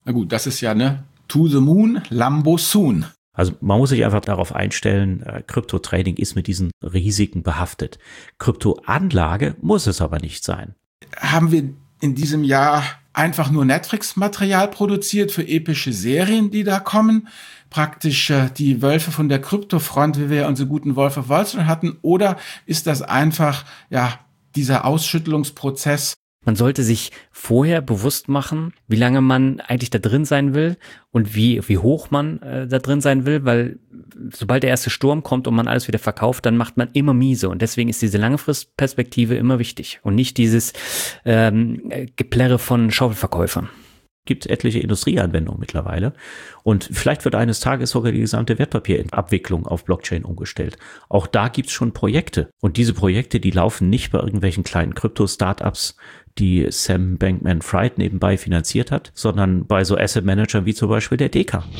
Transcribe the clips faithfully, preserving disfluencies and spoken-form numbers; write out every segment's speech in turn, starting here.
Na gut, das ist ja ne to the moon, Lambo soon. Also man muss sich einfach darauf einstellen, äh, Krypto-Trading ist mit diesen Risiken behaftet. Kryptoanlage muss es aber nicht sein. Haben wir in diesem Jahr einfach nur Netflix-Material produziert für epische Serien, die da kommen? Praktisch äh, die Wölfe von der Kryptofront, wie wir unsere guten Wolf of Wall Street hatten? Oder ist das einfach ja dieser Ausschüttelungsprozess? Man sollte sich vorher bewusst machen, wie lange man eigentlich da drin sein will und wie wie hoch man äh, da drin sein will, weil sobald der erste Sturm kommt und man alles wieder verkauft, dann macht man immer miese. Und deswegen ist diese Langfristperspektive immer wichtig und nicht dieses ähm, Geplärre von Schaufelverkäufern. Gibt etliche Industrieanwendungen mittlerweile und vielleicht wird eines Tages sogar die gesamte Wertpapierabwicklung auf Blockchain umgestellt. Auch da gibt's schon Projekte und diese Projekte, die laufen nicht bei irgendwelchen kleinen Krypto-Startups, die Sam Bankman-Fried nebenbei finanziert hat, sondern bei so Asset-Managern wie zum Beispiel der D K.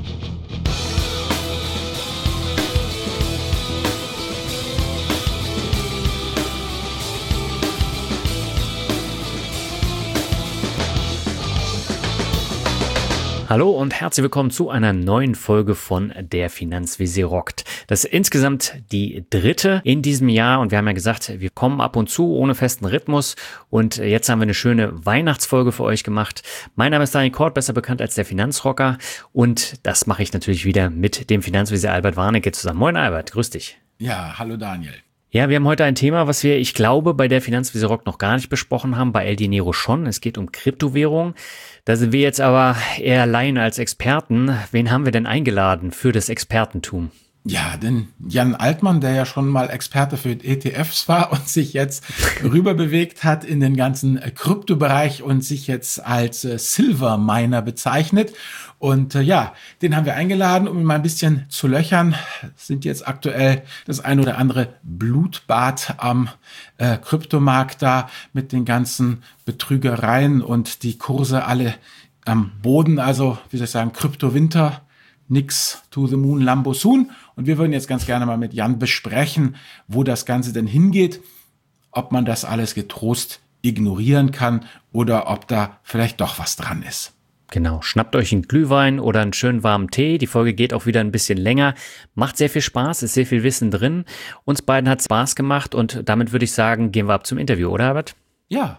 Hallo und herzlich willkommen zu einer neuen Folge von Der Finanzvisier rockt. Das ist insgesamt die dritte in diesem Jahr und wir haben ja gesagt, wir kommen ab und zu ohne festen Rhythmus und jetzt haben wir eine schöne Weihnachtsfolge für euch gemacht. Mein Name ist Daniel Kort, besser bekannt als der Finanzrocker und das mache ich natürlich wieder mit dem Finanzvisier Albert Warnecke zusammen. Moin Albert, grüß dich. Ja, hallo Daniel. Ja, wir haben heute ein Thema, was wir, ich glaube, bei der Finanzvisier rockt noch gar nicht besprochen haben, bei El Dinero schon. Es geht um Kryptowährung. Da sind wir jetzt aber eher Laien als Experten. Wen haben wir denn eingeladen für das Expertentum? Ja, denn Jan Altmann, der ja schon mal Experte für E T Fs war und sich jetzt rüber bewegt hat in den ganzen Kryptobereich und sich jetzt als äh, Silver Miner bezeichnet. Und äh, ja, den haben wir eingeladen, um ihn mal ein bisschen zu löchern. Es sind jetzt aktuell das ein oder andere Blutbad am äh, Kryptomarkt da mit den ganzen Betrügereien und die Kurse alle am Boden. Also, wie soll ich sagen, Kryptowinter. Nix to the moon, Lambo soon. Und wir würden jetzt ganz gerne mal mit Jan besprechen, wo das Ganze denn hingeht, ob man das alles getrost ignorieren kann oder ob da vielleicht doch was dran ist. Genau, schnappt euch einen Glühwein oder einen schönen warmen Tee. Die Folge geht auch wieder ein bisschen länger. Macht sehr viel Spaß, ist sehr viel Wissen drin. Uns beiden hat Spaß gemacht und damit würde ich sagen, gehen wir ab zum Interview, oder Herbert? Ja.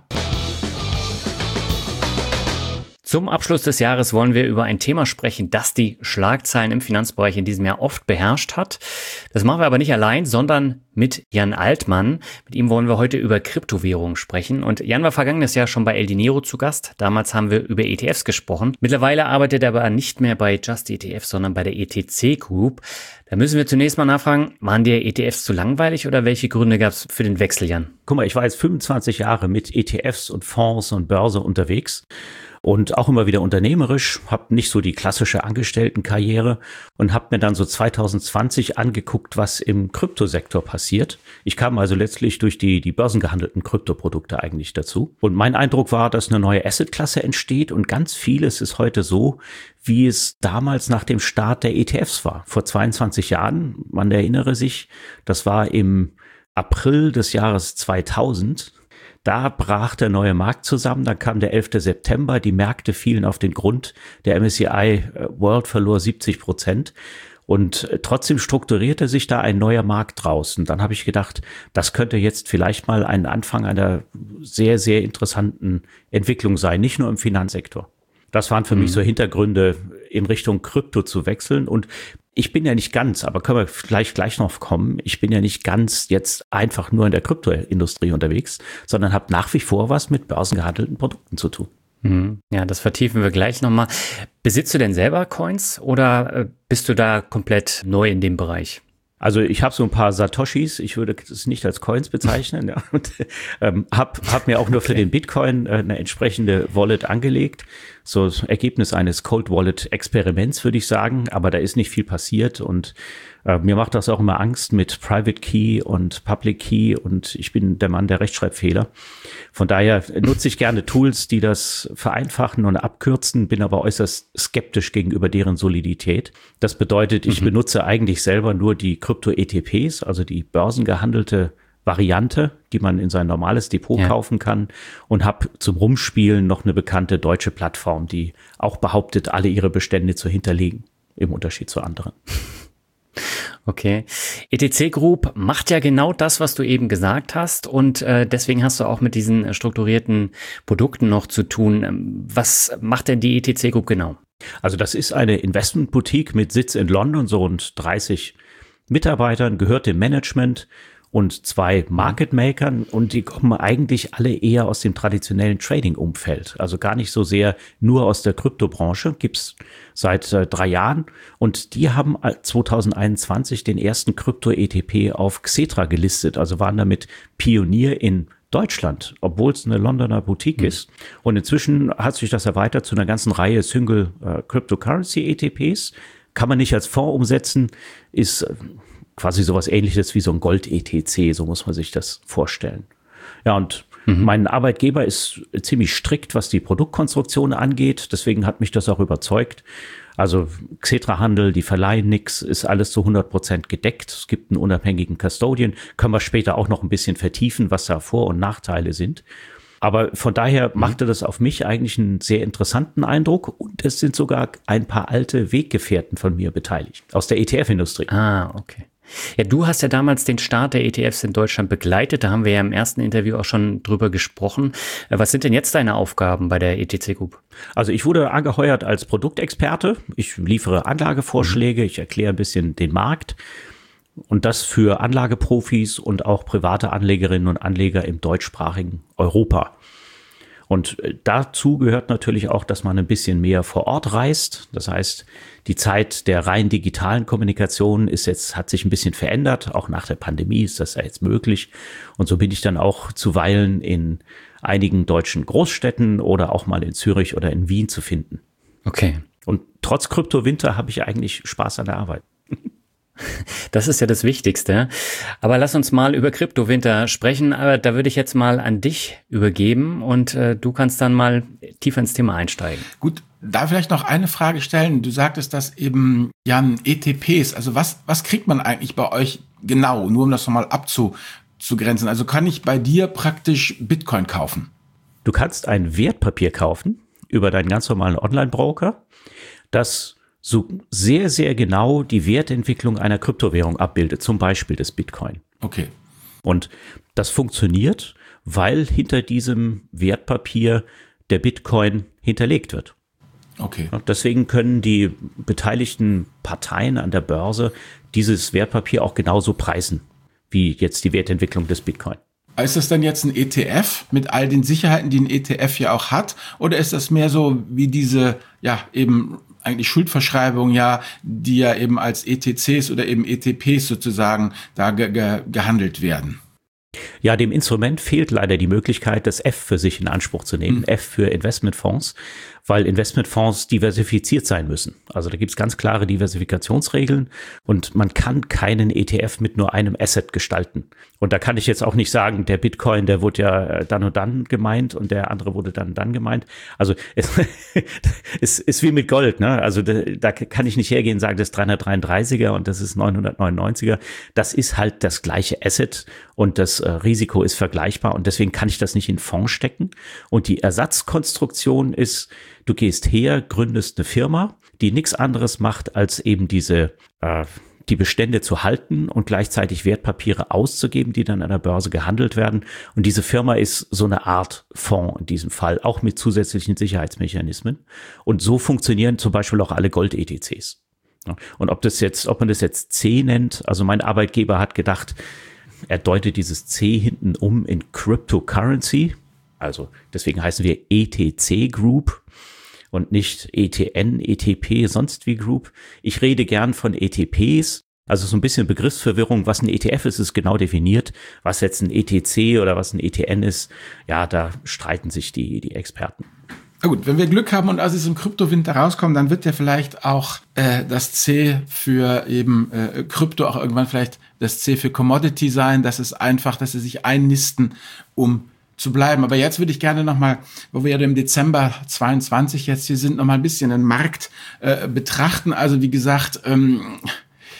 Zum Abschluss des Jahres wollen wir über ein Thema sprechen, das die Schlagzeilen im Finanzbereich in diesem Jahr oft beherrscht hat. Das machen wir aber nicht allein, sondern mit Jan Altmann. Mit ihm wollen wir heute über Kryptowährungen sprechen. Und Jan war vergangenes Jahr schon bei El Dinero zu Gast. Damals haben wir über E T Fs gesprochen. Mittlerweile arbeitet er aber nicht mehr bei Just E T F, sondern bei der E T C Group. Da müssen wir zunächst mal nachfragen, waren dir E T Fs zu langweilig oder welche Gründe gab es für den Wechsel, Jan? Guck mal, ich war jetzt fünfundzwanzig Jahre mit E T Fs und Fonds und Börse unterwegs. Und auch immer wieder unternehmerisch, habe nicht so die klassische Angestelltenkarriere und habe mir dann so zwanzig zwanzig angeguckt, was im Kryptosektor passiert. Ich kam also letztlich durch die die börsengehandelten Kryptoprodukte eigentlich dazu. Und mein Eindruck war, dass eine neue Assetklasse entsteht und ganz vieles ist heute so, wie es damals nach dem Start der E T Fs war. Vor zweiundzwanzig Jahren, man erinnere sich, das war im April des Jahres zweitausend. Da brach der neue Markt zusammen, dann kam der elfte September, die Märkte fielen auf den Grund, der M S C I World verlor siebzig Prozent und trotzdem strukturierte sich da ein neuer Markt draußen. Dann habe ich gedacht, das könnte jetzt vielleicht mal ein Anfang einer sehr, sehr interessanten Entwicklung sein, nicht nur im Finanzsektor. Das waren für mhm. mich so Hintergründe, in Richtung Krypto zu wechseln und ich bin ja nicht ganz, aber können wir vielleicht gleich noch kommen, ich bin ja nicht ganz jetzt einfach nur in der Kryptoindustrie unterwegs, sondern habe nach wie vor was mit börsengehandelten Produkten zu tun. Mhm. Ja, das vertiefen wir gleich nochmal. Besitzt du denn selber Coins oder bist du da komplett neu in dem Bereich? Also ich habe so ein paar Satoshis, ich würde es nicht als Coins bezeichnen, ja, und ähm, habe hab mir auch nur für okay. den Bitcoin äh, eine entsprechende Wallet angelegt. So das Ergebnis eines Cold Wallet Experiments, würde ich sagen, aber da ist nicht viel passiert und äh, mir macht das auch immer Angst mit Private Key und Public Key und ich bin der Mann der Rechtschreibfehler. Von daher nutze ich gerne Tools, die das vereinfachen und abkürzen, bin aber äußerst skeptisch gegenüber deren Solidität. Das bedeutet, ich mhm. benutze eigentlich selber nur die Krypto-E T Ps, also die börsengehandelte Variante, die man in sein normales Depot ja. kaufen kann, und habe zum Rumspielen noch eine bekannte deutsche Plattform, die auch behauptet, alle ihre Bestände zu hinterlegen, im Unterschied zu anderen. Okay. E T C Group macht ja genau das, was du eben gesagt hast, und äh, deswegen hast du auch mit diesen äh, strukturierten Produkten noch zu tun. Was macht denn die E T C Group genau? Also das ist eine Investmentboutique mit Sitz in London, so rund dreißig Mitarbeitern, gehört dem Management und zwei Market Makern, und die kommen eigentlich alle eher aus dem traditionellen Trading-Umfeld. Also gar nicht so sehr nur aus der Kryptobranche, gibt's seit äh, drei Jahren. Und die haben zwanzig einundzwanzig den ersten Krypto-E T P auf Xetra gelistet, also waren damit Pionier in Deutschland, obwohl es eine Londoner Boutique mhm. ist. Und inzwischen hat sich das erweitert zu einer ganzen Reihe Single äh, Cryptocurrency E T Ps. Kann man nicht als Fonds umsetzen, ist äh, quasi sowas Ähnliches wie so ein Gold-E T C, so muss man sich das vorstellen. Ja, und mhm. mein Arbeitgeber ist ziemlich strikt, was die Produktkonstruktion angeht, deswegen hat mich das auch überzeugt. Also Xetra-Handel, die verleihen nix, ist alles zu hundert Prozent gedeckt. Es gibt einen unabhängigen Custodian, können wir später auch noch ein bisschen vertiefen, was da Vor- und Nachteile sind. Aber von daher machte das auf mich eigentlich einen sehr interessanten Eindruck, und es sind sogar ein paar alte Weggefährten von mir beteiligt, aus der E T F-Industrie. Ah, okay. Ja, du hast ja damals den Start der E T Fs in Deutschland begleitet. Da haben wir ja im ersten Interview auch schon drüber gesprochen. Was sind denn jetzt deine Aufgaben bei der E T C Group? Also ich wurde angeheuert als Produktexperte. Ich liefere Anlagevorschläge, ich erkläre ein bisschen den Markt. Und das für Anlageprofis und auch private Anlegerinnen und Anleger im deutschsprachigen Europa. Und dazu gehört natürlich auch, dass man ein bisschen mehr vor Ort reist. Das heißt, die Zeit der rein digitalen Kommunikation ist jetzt, hat sich ein bisschen verändert. Auch nach der Pandemie ist das ja jetzt möglich. Und so bin ich dann auch zuweilen in einigen deutschen Großstädten oder auch mal in Zürich oder in Wien zu finden. Okay. Und trotz Kryptowinter habe ich eigentlich Spaß an der Arbeit. Das ist ja das Wichtigste. Aber lass uns mal über Kryptowinter sprechen. Aber da würde ich jetzt mal an dich übergeben, und äh, du kannst dann mal tiefer ins Thema einsteigen. Gut, da vielleicht noch eine Frage stellen. Du sagtest, dass eben, Jan, E T Ps, also was, was kriegt man eigentlich bei euch genau, nur um das nochmal abzugrenzen? Also kann ich bei dir praktisch Bitcoin kaufen? Du kannst ein Wertpapier kaufen über deinen ganz normalen Online-Broker, das so sehr, sehr genau die Wertentwicklung einer Kryptowährung abbildet, zum Beispiel des Bitcoin. Okay. Und das funktioniert, weil hinter diesem Wertpapier der Bitcoin hinterlegt wird. Okay. Und deswegen können die beteiligten Parteien an der Börse dieses Wertpapier auch genauso preisen, wie jetzt die Wertentwicklung des Bitcoin. Ist das dann jetzt ein E T F mit all den Sicherheiten, die ein E T F ja auch hat? Oder ist das mehr so wie diese, ja, eben eigentlich Schuldverschreibung, ja, die ja eben als E T Cs oder eben E T Ps sozusagen da ge- ge- gehandelt werden? Ja, dem Instrument fehlt leider die Möglichkeit, das F für sich in Anspruch zu nehmen, mhm. F für Investmentfonds, weil Investmentfonds diversifiziert sein müssen. Also da gibt es ganz klare Diversifikationsregeln, und man kann keinen E T F mit nur einem Asset gestalten. Und da kann ich jetzt auch nicht sagen, der Bitcoin, der wurde ja dann und dann gemeint und der andere wurde dann und dann gemeint. Also es ist, ist wie mit Gold, ne? Also da, da kann ich nicht hergehen und sagen, das ist dreihundertdreiunddreißiger und das ist neunhundertneunundneunziger. Das ist halt das gleiche Asset, und das äh, Risiko ist vergleichbar, und deswegen kann ich das nicht in Fonds stecken. Und die Ersatzkonstruktion ist, du gehst her, gründest eine Firma, die nichts anderes macht, als eben diese äh, die Bestände zu halten und gleichzeitig Wertpapiere auszugeben, die dann an der Börse gehandelt werden. Und diese Firma ist so eine Art Fonds in diesem Fall, auch mit zusätzlichen Sicherheitsmechanismen. Und so funktionieren zum Beispiel auch alle Gold-E T Cs. Und ob das jetzt, ob man das jetzt C nennt, also mein Arbeitgeber hat gedacht, er deutet dieses C hinten um in Cryptocurrency. Also deswegen heißen wir E T C Group und nicht E T N, E T P, sonst wie Group. Ich rede gern von E T Ps, also so ein bisschen Begriffsverwirrung. Was ein E T F ist, ist genau definiert. Was jetzt ein E T C oder was ein E T N ist, ja, da streiten sich die, die Experten. Na gut, wenn wir Glück haben und aus diesem Kryptowinter rauskommen, dann wird ja vielleicht auch äh, das C für eben äh, Krypto auch irgendwann vielleicht das C für Commodity sein. Das ist einfach, dass sie sich einnisten, um zu bleiben. Aber jetzt würde ich gerne nochmal, wo wir ja im Dezember zweiundzwanzig jetzt hier sind, nochmal ein bisschen den Markt äh, betrachten. Also wie gesagt, ähm,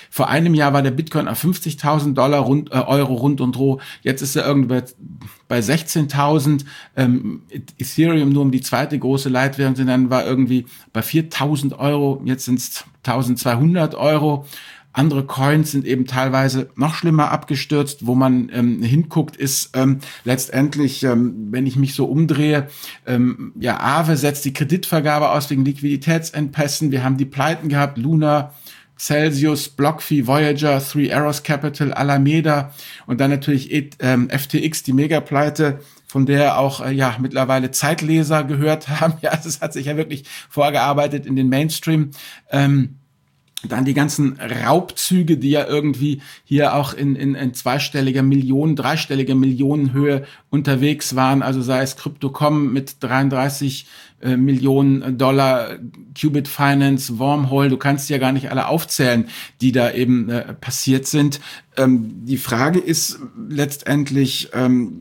vor einem Jahr war der Bitcoin auf fünfzigtausend Dollar rund, äh, Euro rund und roh. Jetzt ist er irgendwie bei, bei sechzehntausend. Ähm, Ethereum, nur um die zweite große Leitwährung zu nennen, war irgendwie bei viertausend Euro. Jetzt sind es eintausendzweihundert Euro. Andere Coins sind eben teilweise noch schlimmer abgestürzt. Wo man ähm, hinguckt, ist ähm, letztendlich, ähm, wenn ich mich so umdrehe, ähm, ja, Aave setzt die Kreditvergabe aus wegen Liquiditätsengpässen. Wir haben die Pleiten gehabt, Luna, Celsius, BlockFi, Voyager, Three Arrows Capital, Alameda und dann natürlich ähm, F T X, die Megapleite, von der auch äh, ja mittlerweile Zeitleser gehört haben. Ja, das hat sich ja wirklich vorgearbeitet in den Mainstream. Ähm, Dann die ganzen Raubzüge, die ja irgendwie hier auch in, in, in zweistelliger Millionen, dreistelliger Millionenhöhe unterwegs waren. Also sei es Crypto Punkt com mit dreiunddreißig äh, Millionen Dollar, Qubit Finance, Wormhole, du kannst ja gar nicht alle aufzählen, die da eben äh, passiert sind. Ähm, die Frage ist letztendlich, ähm,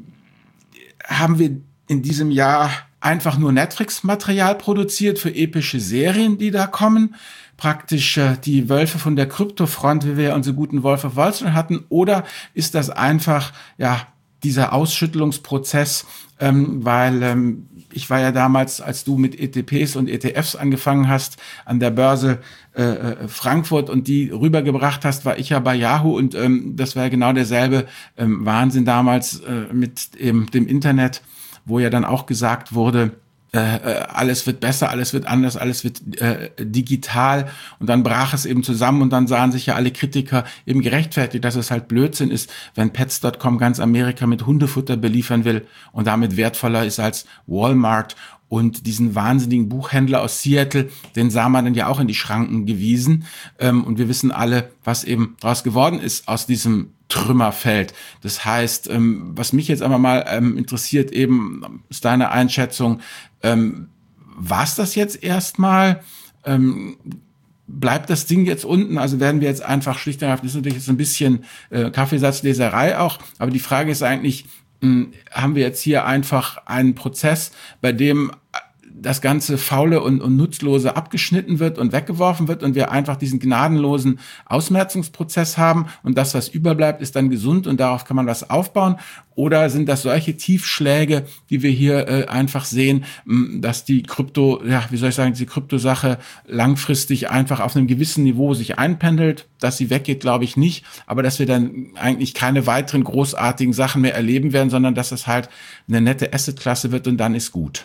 haben wir in diesem Jahr einfach nur Netflix-Material produziert für epische Serien, die da kommen? Praktisch äh, die Wölfe von der Kryptofront, wie wir unsere guten Wolf of Wall Street hatten, oder ist das einfach ja dieser Ausschüttelungsprozess, ähm, weil ähm, ich war ja damals, als du mit E T Ps und E T Fs angefangen hast, an der Börse äh, Frankfurt und die rübergebracht hast, war ich ja bei Yahoo und ähm, das war ja genau derselbe ähm, Wahnsinn damals äh, mit eben dem Internet, wo ja dann auch gesagt wurde, Äh, alles wird besser, alles wird anders, alles wird äh, digital und dann brach es eben zusammen und dann sahen sich ja alle Kritiker eben gerechtfertigt, dass es halt Blödsinn ist, wenn Pets Punkt com ganz Amerika mit Hundefutter beliefern will und damit wertvoller ist als Walmart und diesen wahnsinnigen Buchhändler aus Seattle, den sah man dann ja auch in die Schranken gewiesen ähm, und wir wissen alle, was eben daraus geworden ist aus diesem Trümmerfeld. Das heißt, ähm, was mich jetzt aber mal ähm, interessiert, eben ist deine Einschätzung, ähm, war es das jetzt erstmal? Ähm, bleibt das Ding jetzt unten? Also werden wir jetzt einfach schlicht und einfach, das ist natürlich jetzt ein bisschen äh, Kaffeesatzleserei auch, aber die Frage ist eigentlich, mh, haben wir jetzt hier einfach einen Prozess, bei dem das ganze Faule und, und Nutzlose abgeschnitten wird und weggeworfen wird und wir einfach diesen gnadenlosen Ausmerzungsprozess haben und das, was überbleibt, ist dann gesund und darauf kann man was aufbauen? Oder sind das solche Tiefschläge, die wir hier äh, einfach sehen, mh, dass die Krypto, ja, wie soll ich sagen, die Kryptosache langfristig einfach auf einem gewissen Niveau sich einpendelt, dass sie weggeht, glaube ich nicht, aber dass wir dann eigentlich keine weiteren großartigen Sachen mehr erleben werden, sondern dass es halt eine nette Assetklasse wird und dann ist gut.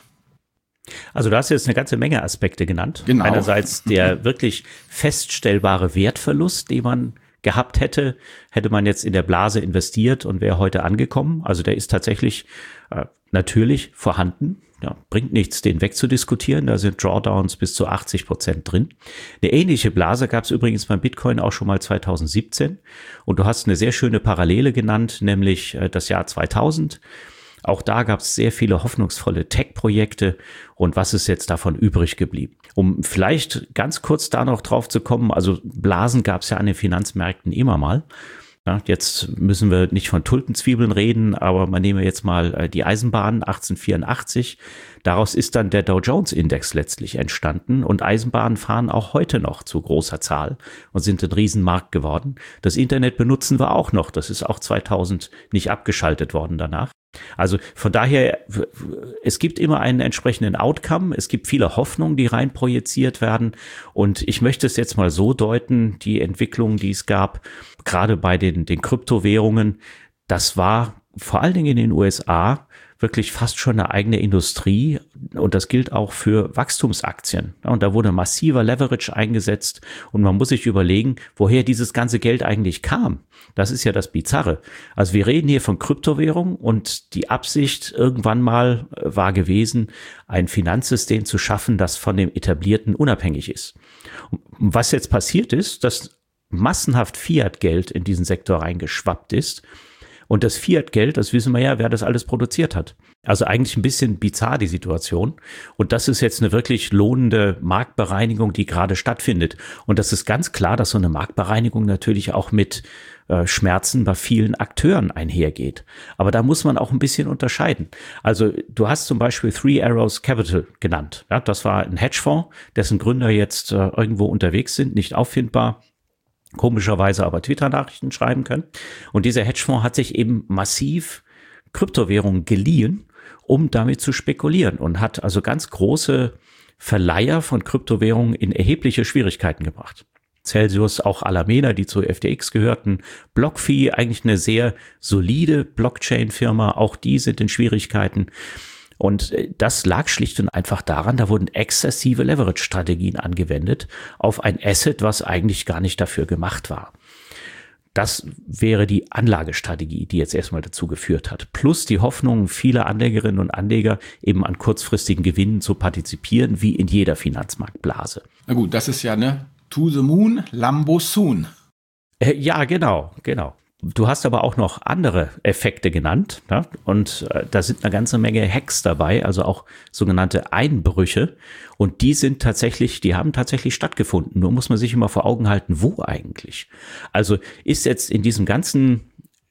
Also du hast jetzt eine ganze Menge Aspekte genannt. Genau. Einerseits der wirklich feststellbare Wertverlust, den man gehabt hätte, hätte man jetzt in der Blase investiert und wäre heute angekommen. Also der ist tatsächlich äh, natürlich vorhanden. Ja, bringt nichts, den wegzudiskutieren. Da sind Drawdowns bis zu achtzig Prozent drin. Eine ähnliche Blase gab es übrigens beim Bitcoin auch schon mal zweitausendsiebzehn. Und du hast eine sehr schöne Parallele genannt, nämlich äh, das Jahr zweitausend. Auch da gab es sehr viele hoffnungsvolle Tech-Projekte und was ist jetzt davon übrig geblieben? Um vielleicht ganz kurz da noch drauf zu kommen, also Blasen gab es ja an den Finanzmärkten immer mal. Ja, jetzt müssen wir nicht von Tulpenzwiebeln reden, aber man nehme jetzt mal die Eisenbahn achtzehnhundertvierundachtzig. Daraus ist dann der Dow Jones Index letztlich entstanden und Eisenbahnen fahren auch heute noch zu großer Zahl und sind ein Riesenmarkt geworden. Das Internet benutzen wir auch noch. Das ist auch zweitausend nicht abgeschaltet worden danach. Also von daher, es gibt immer einen entsprechenden Outcome, es gibt viele Hoffnungen, die rein projiziert werden und ich möchte es jetzt mal so deuten, die Entwicklung, die es gab, gerade bei den, den Kryptowährungen, das war vor allen Dingen in den U S A wirklich fast schon eine eigene Industrie und das gilt auch für Wachstumsaktien. Und da wurde massiver Leverage eingesetzt und man muss sich überlegen, woher dieses ganze Geld eigentlich kam. Das ist ja das Bizarre. Also wir reden hier von Kryptowährung und die Absicht irgendwann mal war gewesen, ein Finanzsystem zu schaffen, das von dem Etablierten unabhängig ist. Und was jetzt passiert ist, dass massenhaft Fiat-Geld in diesen Sektor reingeschwappt ist. Und das Fiat-Geld, das wissen wir ja, wer das alles produziert hat. Also eigentlich ein bisschen bizarr die Situation. Und das ist jetzt eine wirklich lohnende Marktbereinigung, die gerade stattfindet. Und das ist ganz klar, dass so eine Marktbereinigung natürlich auch mit äh, Schmerzen bei vielen Akteuren einhergeht. Aber da muss man auch ein bisschen unterscheiden. Also du hast zum Beispiel Three Arrows Capital genannt. Ja, das war ein Hedgefonds, dessen Gründer jetzt äh, irgendwo unterwegs sind, nicht auffindbar. komischerweise aber Twitter-Nachrichten schreiben können. Und dieser Hedgefonds hat sich eben massiv Kryptowährungen geliehen, um damit zu spekulieren und hat also ganz große Verleiher von Kryptowährungen in erhebliche Schwierigkeiten gebracht. Celsius, auch Alameda, die zu F T X gehörten, BlockFi, eigentlich eine sehr solide Blockchain-Firma, auch die sind in Schwierigkeiten. Und das lag schlicht und einfach daran, da wurden exzessive Leverage-Strategien angewendet auf ein Asset, was eigentlich gar nicht dafür gemacht war. Das wäre die Anlagestrategie, die jetzt erstmal dazu geführt hat. Plus die Hoffnung vieler Anlegerinnen und Anleger, eben an kurzfristigen Gewinnen zu partizipieren, wie in jeder Finanzmarktblase. Na gut, das ist ja, ne, to the moon, Lambo soon. Äh, ja, genau, genau. Du hast aber auch noch andere Effekte genannt, ne? Und äh, da sind eine ganze Menge Hacks dabei, also auch sogenannte Einbrüche. Und die sind tatsächlich, die haben tatsächlich stattgefunden. Nur muss man sich immer vor Augen halten, wo eigentlich? Also ist jetzt in diesem ganzen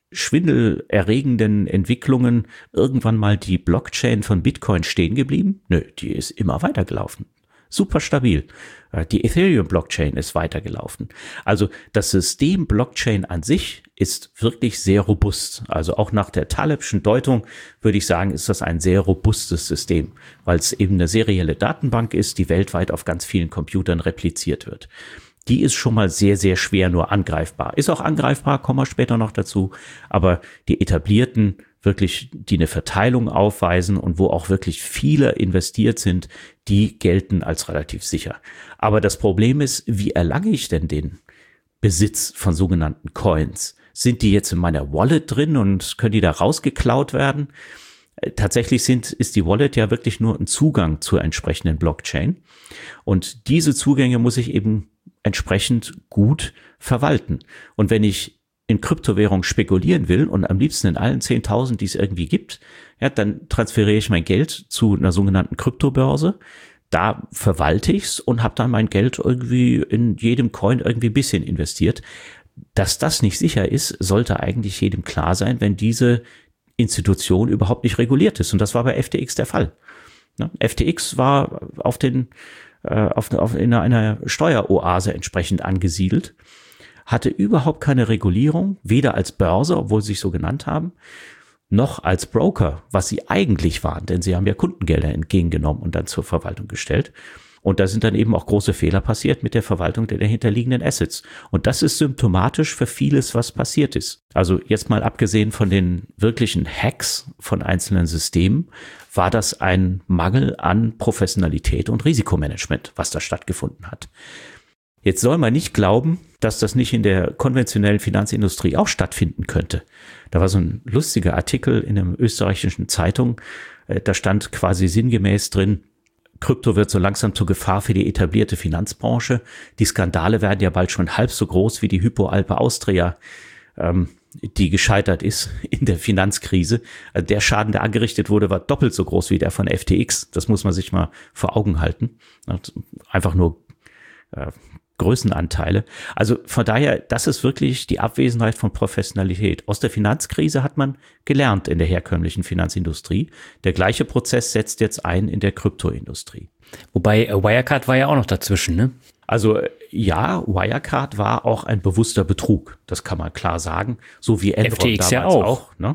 schwindelerregenden Entwicklungen irgendwann mal die Blockchain von Bitcoin stehen geblieben? Nö, die ist immer weitergelaufen. Super stabil. Die Ethereum-Blockchain ist weitergelaufen. Also das System Blockchain an sich ist wirklich sehr robust. Also auch nach der Talebschen Deutung würde ich sagen, ist das ein sehr robustes System, weil es eben eine serielle Datenbank ist, die weltweit auf ganz vielen Computern repliziert wird. Die ist schon mal sehr, sehr schwer nur angreifbar. Ist auch angreifbar, kommen wir später noch dazu. Aber die etablierten wirklich, die eine Verteilung aufweisen und wo auch wirklich viele investiert sind, die gelten als relativ sicher. Aber das Problem ist, wie erlange ich denn den Besitz von sogenannten Coins? Sind die jetzt in meiner Wallet drin und können die da rausgeklaut werden? Tatsächlich sind, ist die Wallet ja wirklich nur ein Zugang zur entsprechenden Blockchain. Und diese Zugänge muss ich eben entsprechend gut verwalten. Und wenn ich in Kryptowährung spekulieren will und am liebsten in allen zehntausend, die es irgendwie gibt, ja, dann transferiere ich mein Geld zu einer sogenannten Kryptobörse. Da verwalte ich's und habe dann mein Geld irgendwie in jedem Coin irgendwie ein bisschen investiert. Dass das nicht sicher ist, sollte eigentlich jedem klar sein, wenn diese Institution überhaupt nicht reguliert ist. Und das war bei F T X der Fall. Ne? F T X war auf den, äh, auf, auf in einer Steueroase entsprechend angesiedelt, hatte überhaupt keine Regulierung, weder als Börse, obwohl sie sich so genannt haben, noch als Broker, was sie eigentlich waren, denn sie haben ja Kundengelder entgegengenommen und dann zur Verwaltung gestellt. Und da sind dann eben auch große Fehler passiert mit der Verwaltung der dahinterliegenden Assets. Und das ist symptomatisch für vieles, was passiert ist. Also jetzt mal abgesehen von den wirklichen Hacks von einzelnen Systemen, war das ein Mangel an Professionalität und Risikomanagement, was da stattgefunden hat. Jetzt soll man nicht glauben, dass das nicht in der konventionellen Finanzindustrie auch stattfinden könnte. Da war so ein lustiger Artikel in einer österreichischen Zeitung, da stand quasi sinngemäß drin, Krypto wird so langsam zur Gefahr für die etablierte Finanzbranche. Die Skandale werden ja bald schon halb so groß wie die Hypo Alpe Austria, ähm, die gescheitert ist in der Finanzkrise. Also der Schaden, der angerichtet wurde, war doppelt so groß wie der von F T X. Das muss man sich mal vor Augen halten. Einfach nur äh, Größenanteile. Also von daher, das ist wirklich die Abwesenheit von Professionalität. Aus der Finanzkrise hat man gelernt in der herkömmlichen Finanzindustrie. Der gleiche Prozess setzt jetzt ein in der Kryptoindustrie. Wobei äh, Wirecard war ja auch noch dazwischen, ne? Also ja, Wirecard war auch ein bewusster Betrug. Das kann man klar sagen. So wie Enron F T X damals ja auch. auch, ne?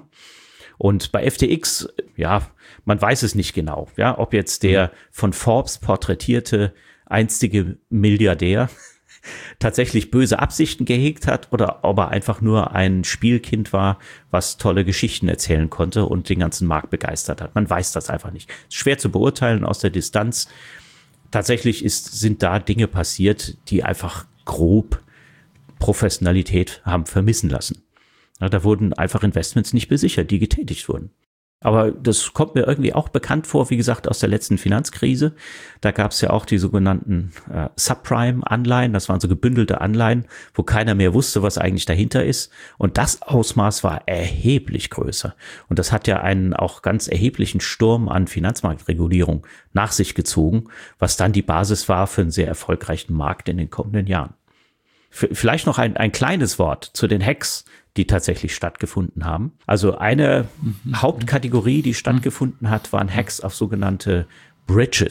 Und bei F T X, ja, man weiß es nicht genau, ja, ob jetzt der von Forbes porträtierte einstige Milliardär tatsächlich böse Absichten gehegt hat oder ob er einfach nur ein Spielkind war, was tolle Geschichten erzählen konnte und den ganzen Markt begeistert hat. Man weiß das einfach nicht. Ist schwer zu beurteilen aus der Distanz. Tatsächlich ist, sind da Dinge passiert, die einfach grob Professionalität haben vermissen lassen. Ja, da wurden einfach Investments nicht besichert, die getätigt wurden. Aber das kommt mir irgendwie auch bekannt vor, wie gesagt, aus der letzten Finanzkrise. Da gab es ja auch die sogenannten äh, Subprime-Anleihen. Das waren so gebündelte Anleihen, wo keiner mehr wusste, was eigentlich dahinter ist. Und das Ausmaß war erheblich größer. Und das hat ja einen auch ganz erheblichen Sturm an Finanzmarktregulierung nach sich gezogen, was dann die Basis war für einen sehr erfolgreichen Markt in den kommenden Jahren. F- vielleicht noch ein, ein kleines Wort zu den Hacks, die tatsächlich stattgefunden haben. Also eine mhm. Hauptkategorie, die stattgefunden hat, waren Hacks auf sogenannte Bridges.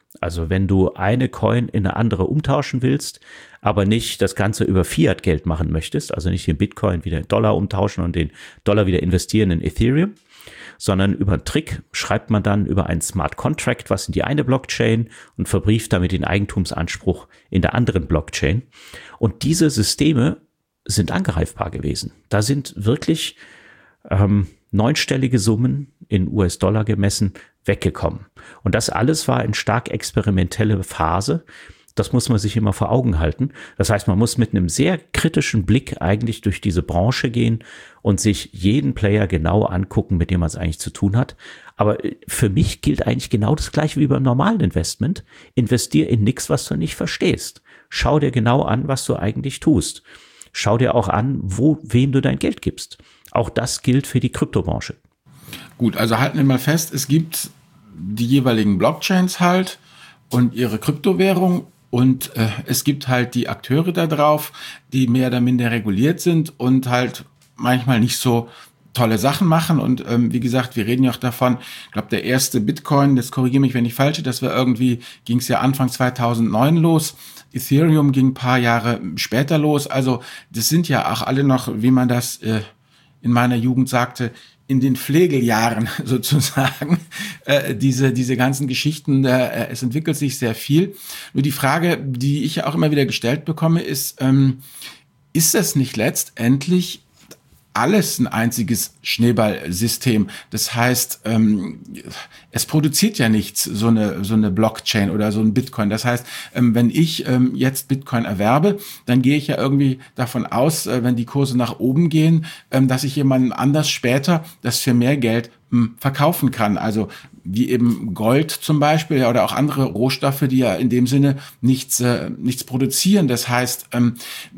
Also wenn du eine Coin in eine andere umtauschen willst, aber nicht das Ganze über Fiat-Geld machen möchtest, also nicht den Bitcoin wieder in Dollar umtauschen und den Dollar wieder investieren in Ethereum, sondern über einen Trick schreibt man dann über einen Smart Contract was in die eine Blockchain und verbrieft damit den Eigentumsanspruch in der anderen Blockchain. Und diese Systeme sind angreifbar gewesen. Da sind wirklich ähm, neunstellige Summen in U S-Dollar gemessen weggekommen. Und das alles war in stark experimentelle Phase. Das muss man sich immer vor Augen halten. Das heißt, man muss mit einem sehr kritischen Blick eigentlich durch diese Branche gehen und sich jeden Player genau angucken, mit dem man es eigentlich zu tun hat. Aber für mich gilt eigentlich genau das Gleiche wie beim normalen Investment. Investier in nichts, was du nicht verstehst. Schau dir genau an, was du eigentlich tust. Schau dir auch an, wo, wem du dein Geld gibst. Auch das gilt für die Kryptobranche. Gut, also halten wir mal fest, es gibt die jeweiligen Blockchains halt und ihre Kryptowährung und äh, es gibt halt die Akteure da drauf, die mehr oder minder reguliert sind und halt manchmal nicht so tolle Sachen machen. Und ähm, wie gesagt, wir reden ja auch davon, ich glaube, der erste Bitcoin, das korrigiere mich, wenn ich falsch bin, das war irgendwie, ging es ja Anfang zweitausendneun los. Ethereum ging ein paar Jahre später los. Also das sind ja auch alle noch, wie man das äh, in meiner Jugend sagte, in den Pflegeljahren sozusagen, äh, diese diese ganzen Geschichten, äh, es entwickelt sich sehr viel. Nur die Frage, die ich ja auch immer wieder gestellt bekomme, ist, ähm, ist das nicht letztendlich alles ein einziges Schneeballsystem? Das heißt, ähm, es produziert ja nichts, so eine so eine Blockchain oder so ein Bitcoin. Das heißt, ähm, wenn ich ähm, jetzt Bitcoin erwerbe, dann gehe ich ja irgendwie davon aus, äh, wenn die Kurse nach oben gehen, ähm, dass ich jemandem anders später das für mehr Geld ähm, verkaufen kann. Also wie eben Gold zum Beispiel, ja, oder auch andere Rohstoffe, die ja in dem Sinne nichts äh, nichts produzieren. Das heißt, ähm,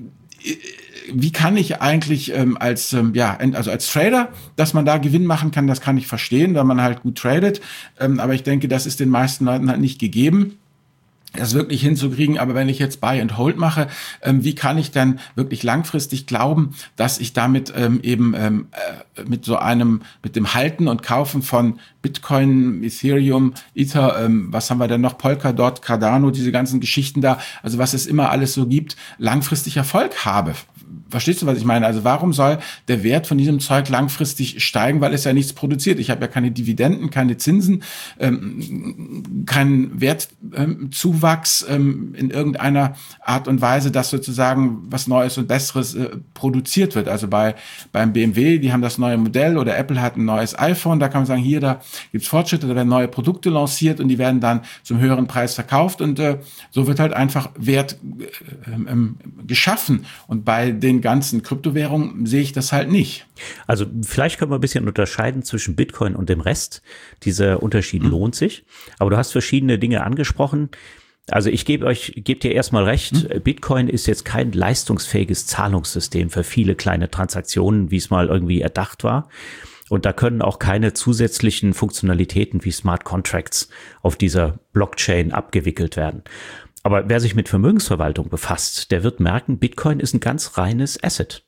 wie kann ich eigentlich ähm, als ähm, ja also als Trader, dass man da Gewinn machen kann, das kann ich verstehen, wenn man halt gut tradet. Ähm, aber ich denke, das ist den meisten Leuten halt nicht gegeben, das wirklich hinzukriegen. Aber wenn ich jetzt Buy and Hold mache, ähm, wie kann ich dann wirklich langfristig glauben, dass ich damit ähm, eben ähm, äh, mit so einem, mit dem Halten und Kaufen von Bitcoin, Ethereum, Ether, ähm, was haben wir denn noch, Polkadot, Cardano, diese ganzen Geschichten da, also was es immer alles so gibt, langfristig Erfolg habe? Verstehst du, was ich meine? Also warum soll der Wert von diesem Zeug langfristig steigen, weil es ja nichts produziert? Ich habe ja keine Dividenden, keine Zinsen, ähm, keinen Wertzuwachs ähm, in irgendeiner Art und Weise, dass sozusagen was Neues und Besseres äh, produziert wird. Also bei beim B M W, die haben das neue Modell, oder Apple hat ein neues iPhone, da kann man sagen, hier, da gibt's Fortschritte, da werden neue Produkte lanciert und die werden dann zum höheren Preis verkauft und äh, so wird halt einfach Wert äh, äh, geschaffen. Und bei den ganzen Kryptowährungen sehe ich das halt nicht. Also vielleicht können wir ein bisschen unterscheiden zwischen Bitcoin und dem Rest. Dieser Unterschied mhm. lohnt sich. Aber du hast verschiedene Dinge angesprochen. Also ich gebe euch, gebe dir erstmal recht, mhm. Bitcoin ist jetzt kein leistungsfähiges Zahlungssystem für viele kleine Transaktionen, wie es mal irgendwie erdacht war. Und da können auch keine zusätzlichen Funktionalitäten wie Smart Contracts auf dieser Blockchain abgewickelt werden. Aber wer sich mit Vermögensverwaltung befasst, der wird merken, Bitcoin ist ein ganz reines Asset.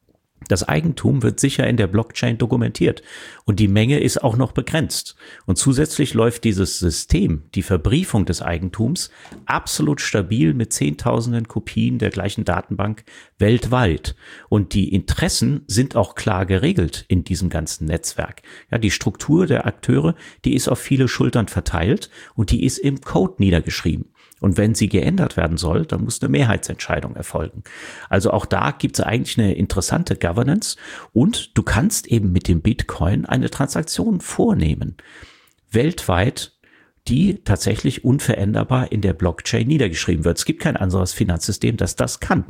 Das Eigentum wird sicher in der Blockchain dokumentiert und die Menge ist auch noch begrenzt. Und zusätzlich läuft dieses System, die Verbriefung des Eigentums, absolut stabil mit Zehntausenden Kopien der gleichen Datenbank weltweit. Und die Interessen sind auch klar geregelt in diesem ganzen Netzwerk. Ja, die Struktur der Akteure, die ist auf viele Schultern verteilt und die ist im Code niedergeschrieben. Und wenn sie geändert werden soll, dann muss eine Mehrheitsentscheidung erfolgen. Also auch da gibt es eigentlich eine interessante Governance und du kannst eben mit dem Bitcoin eine Transaktion vornehmen, weltweit, die tatsächlich unveränderbar in der Blockchain niedergeschrieben wird. Es gibt kein anderes Finanzsystem, das das kann.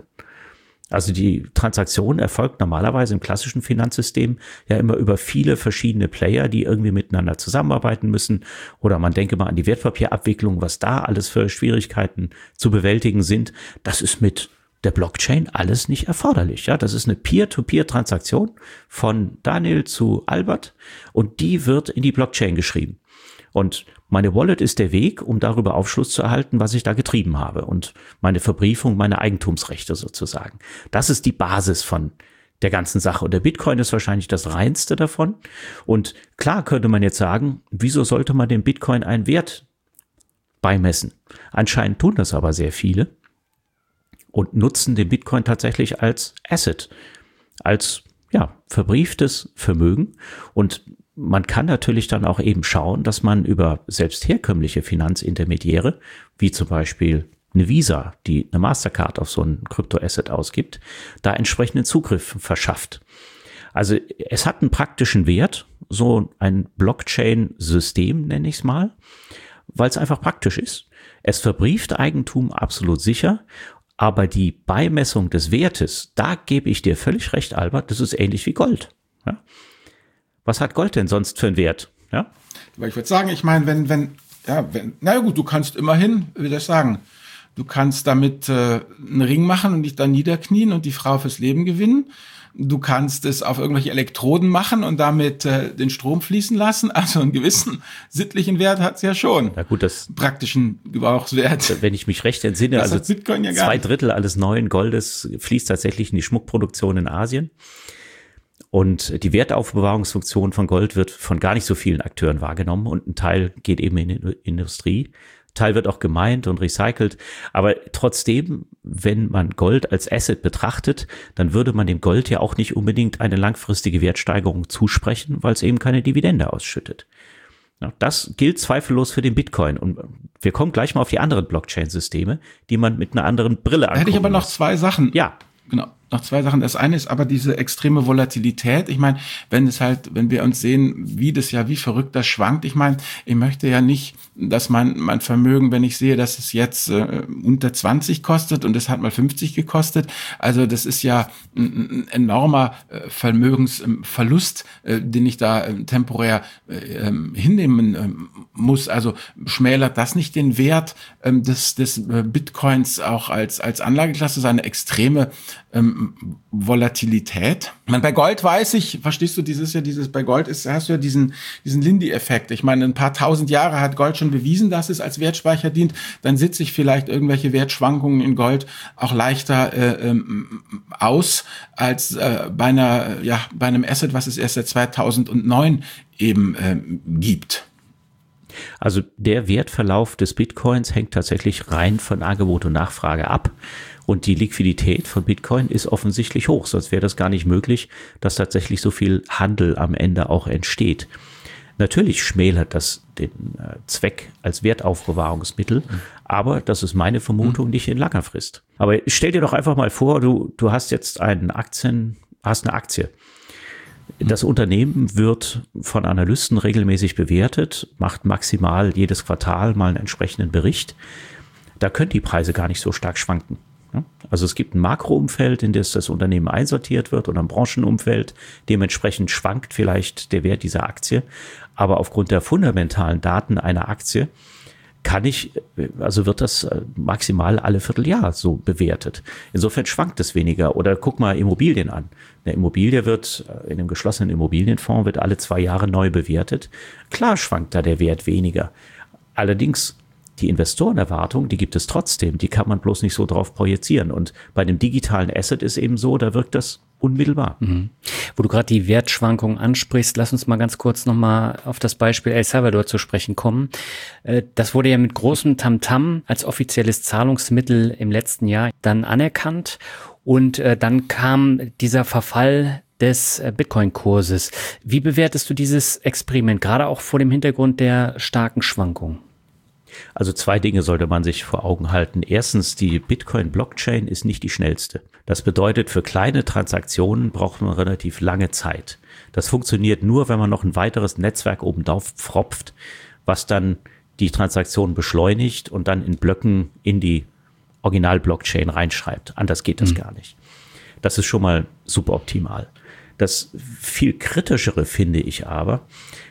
Also die Transaktion erfolgt normalerweise im klassischen Finanzsystem ja immer über viele verschiedene Player, die irgendwie miteinander zusammenarbeiten müssen. Oder man denke mal an die Wertpapierabwicklung, was da alles für Schwierigkeiten zu bewältigen sind. Das ist mit der Blockchain alles nicht erforderlich. Ja, das ist eine Peer-to-Peer-Transaktion von Daniel zu Albert und die wird in die Blockchain geschrieben. Und meine Wallet ist der Weg, um darüber Aufschluss zu erhalten, was ich da getrieben habe und meine Verbriefung, meine Eigentumsrechte sozusagen. Das ist die Basis von der ganzen Sache. Und der Bitcoin ist wahrscheinlich das reinste davon. Und klar könnte man jetzt sagen, wieso sollte man dem Bitcoin einen Wert beimessen. Anscheinend tun das aber sehr viele und nutzen den Bitcoin tatsächlich als Asset, als ja, verbrieftes Vermögen. Und man kann natürlich dann auch eben schauen, dass man über selbst herkömmliche Finanzintermediäre, wie zum Beispiel eine Visa, die eine Mastercard auf so ein Kryptoasset ausgibt, da entsprechenden Zugriff verschafft. Also es hat einen praktischen Wert, so ein Blockchain-System nenne ich es mal, weil es einfach praktisch ist. Es verbrieft Eigentum absolut sicher, aber die Beimessung des Wertes, da gebe ich dir völlig recht, Albert, das ist ähnlich wie Gold. Ja? Was hat Gold denn sonst für einen Wert? Ja? Aber ich würde sagen, ich meine, wenn, wenn, ja, wenn, na gut, du kannst immerhin, wie soll ich sagen, du kannst damit äh, einen Ring machen und dich dann niederknien und die Frau fürs Leben gewinnen. Du kannst es auf irgendwelche Elektroden machen und damit äh, den Strom fließen lassen. Also einen gewissen sittlichen Wert hat es ja schon. Na gut, das praktischen Gebrauchswert. Wenn ich mich recht entsinne, das also Bitcoin ja zwei Drittel alles neuen Goldes fließt tatsächlich in die Schmuckproduktion in Asien. Und die Wertaufbewahrungsfunktion von Gold wird von gar nicht so vielen Akteuren wahrgenommen und ein Teil geht eben in die Industrie. Teil wird auch gemeint und recycelt, aber trotzdem, wenn man Gold als Asset betrachtet, dann würde man dem Gold ja auch nicht unbedingt eine langfristige Wertsteigerung zusprechen, weil es eben keine Dividende ausschüttet. Ja, das gilt zweifellos für den Bitcoin und wir kommen gleich mal auf die anderen Blockchain-Systeme, die man mit einer anderen Brille angucken Da hätte ich aber noch muss. zwei Sachen. Ja. Genau, noch zwei Sachen. Das eine ist aber diese extreme Volatilität. Ich meine, wenn es halt, wenn wir uns sehen, wie das ja, wie verrückt das schwankt. Ich meine, ich möchte ja nicht, dass mein, mein Vermögen, wenn ich sehe, dass es jetzt äh, unter zwanzig kostet und es hat mal fünfzig gekostet. Also das ist ja ein, ein enormer äh, Vermögensverlust, äh, den ich da äh, temporär äh, hinnehmen äh, muss. Also schmälert das nicht den Wert äh, des, des äh, Bitcoins auch als, als Anlageklasse, seine extreme Ähm, Volatilität. Ich meine, bei Gold weiß ich, verstehst du, dieses ja dieses bei Gold ist, hast du ja diesen diesen Lindy-Effekt. Ich meine, ein paar tausend Jahre hat Gold schon bewiesen, dass es als Wertspeicher dient. Dann sitze ich vielleicht irgendwelche Wertschwankungen in Gold auch leichter äh, ähm, aus als äh, bei einer ja bei einem Asset, was es erst seit zweitausendneun eben ähm, gibt. Also der Wertverlauf des Bitcoins hängt tatsächlich rein von Angebot und Nachfrage ab. Und die Liquidität von Bitcoin ist offensichtlich hoch, sonst wäre das gar nicht möglich, dass tatsächlich so viel Handel am Ende auch entsteht. Natürlich schmälert das den äh, Zweck als Wertaufbewahrungsmittel, mhm. aber das ist meine Vermutung mhm. nicht in langer Frist. Aber stell dir doch einfach mal vor, du, du hast jetzt einen Aktien, hast eine Aktie. Das Unternehmen wird von Analysten regelmäßig bewertet, macht maximal jedes Quartal mal einen entsprechenden Bericht. Da können die Preise gar nicht so stark schwanken. Also es gibt ein Makroumfeld, in das das Unternehmen einsortiert wird oder ein Branchenumfeld. Dementsprechend schwankt vielleicht der Wert dieser Aktie. Aber aufgrund der fundamentalen Daten einer Aktie kann ich, also wird das maximal alle Vierteljahr so bewertet. Insofern schwankt es weniger. Oder guck mal Immobilien an. Eine Immobilie wird, in einem geschlossenen Immobilienfonds wird alle zwei Jahre neu bewertet. Klar schwankt da der Wert weniger. Allerdings die Investorenerwartung, die gibt es trotzdem. Die kann man bloß nicht so drauf projizieren. Und bei einem digitalen Asset ist eben so, da wirkt das unmittelbar. Mhm. Wo du gerade die Wertschwankungen ansprichst, lass uns mal ganz kurz nochmal auf das Beispiel El Salvador zu sprechen kommen. Das wurde ja mit großem Tamtam als offizielles Zahlungsmittel im letzten Jahr dann anerkannt. Und dann kam dieser Verfall des Bitcoin-Kurses. Wie bewertest du dieses Experiment, gerade auch vor dem Hintergrund der starken Schwankungen? Also zwei Dinge sollte man sich vor Augen halten. Erstens, die Bitcoin-Blockchain ist nicht die schnellste. Das bedeutet, für kleine Transaktionen braucht man relativ lange Zeit. Das funktioniert nur, wenn man noch ein weiteres Netzwerk obendrauf pfropft, was dann die Transaktion beschleunigt und dann in Blöcken in die Original-Blockchain reinschreibt. Anders geht das mhm. gar nicht. Das ist schon mal super optimal. Das viel kritischere finde ich aber,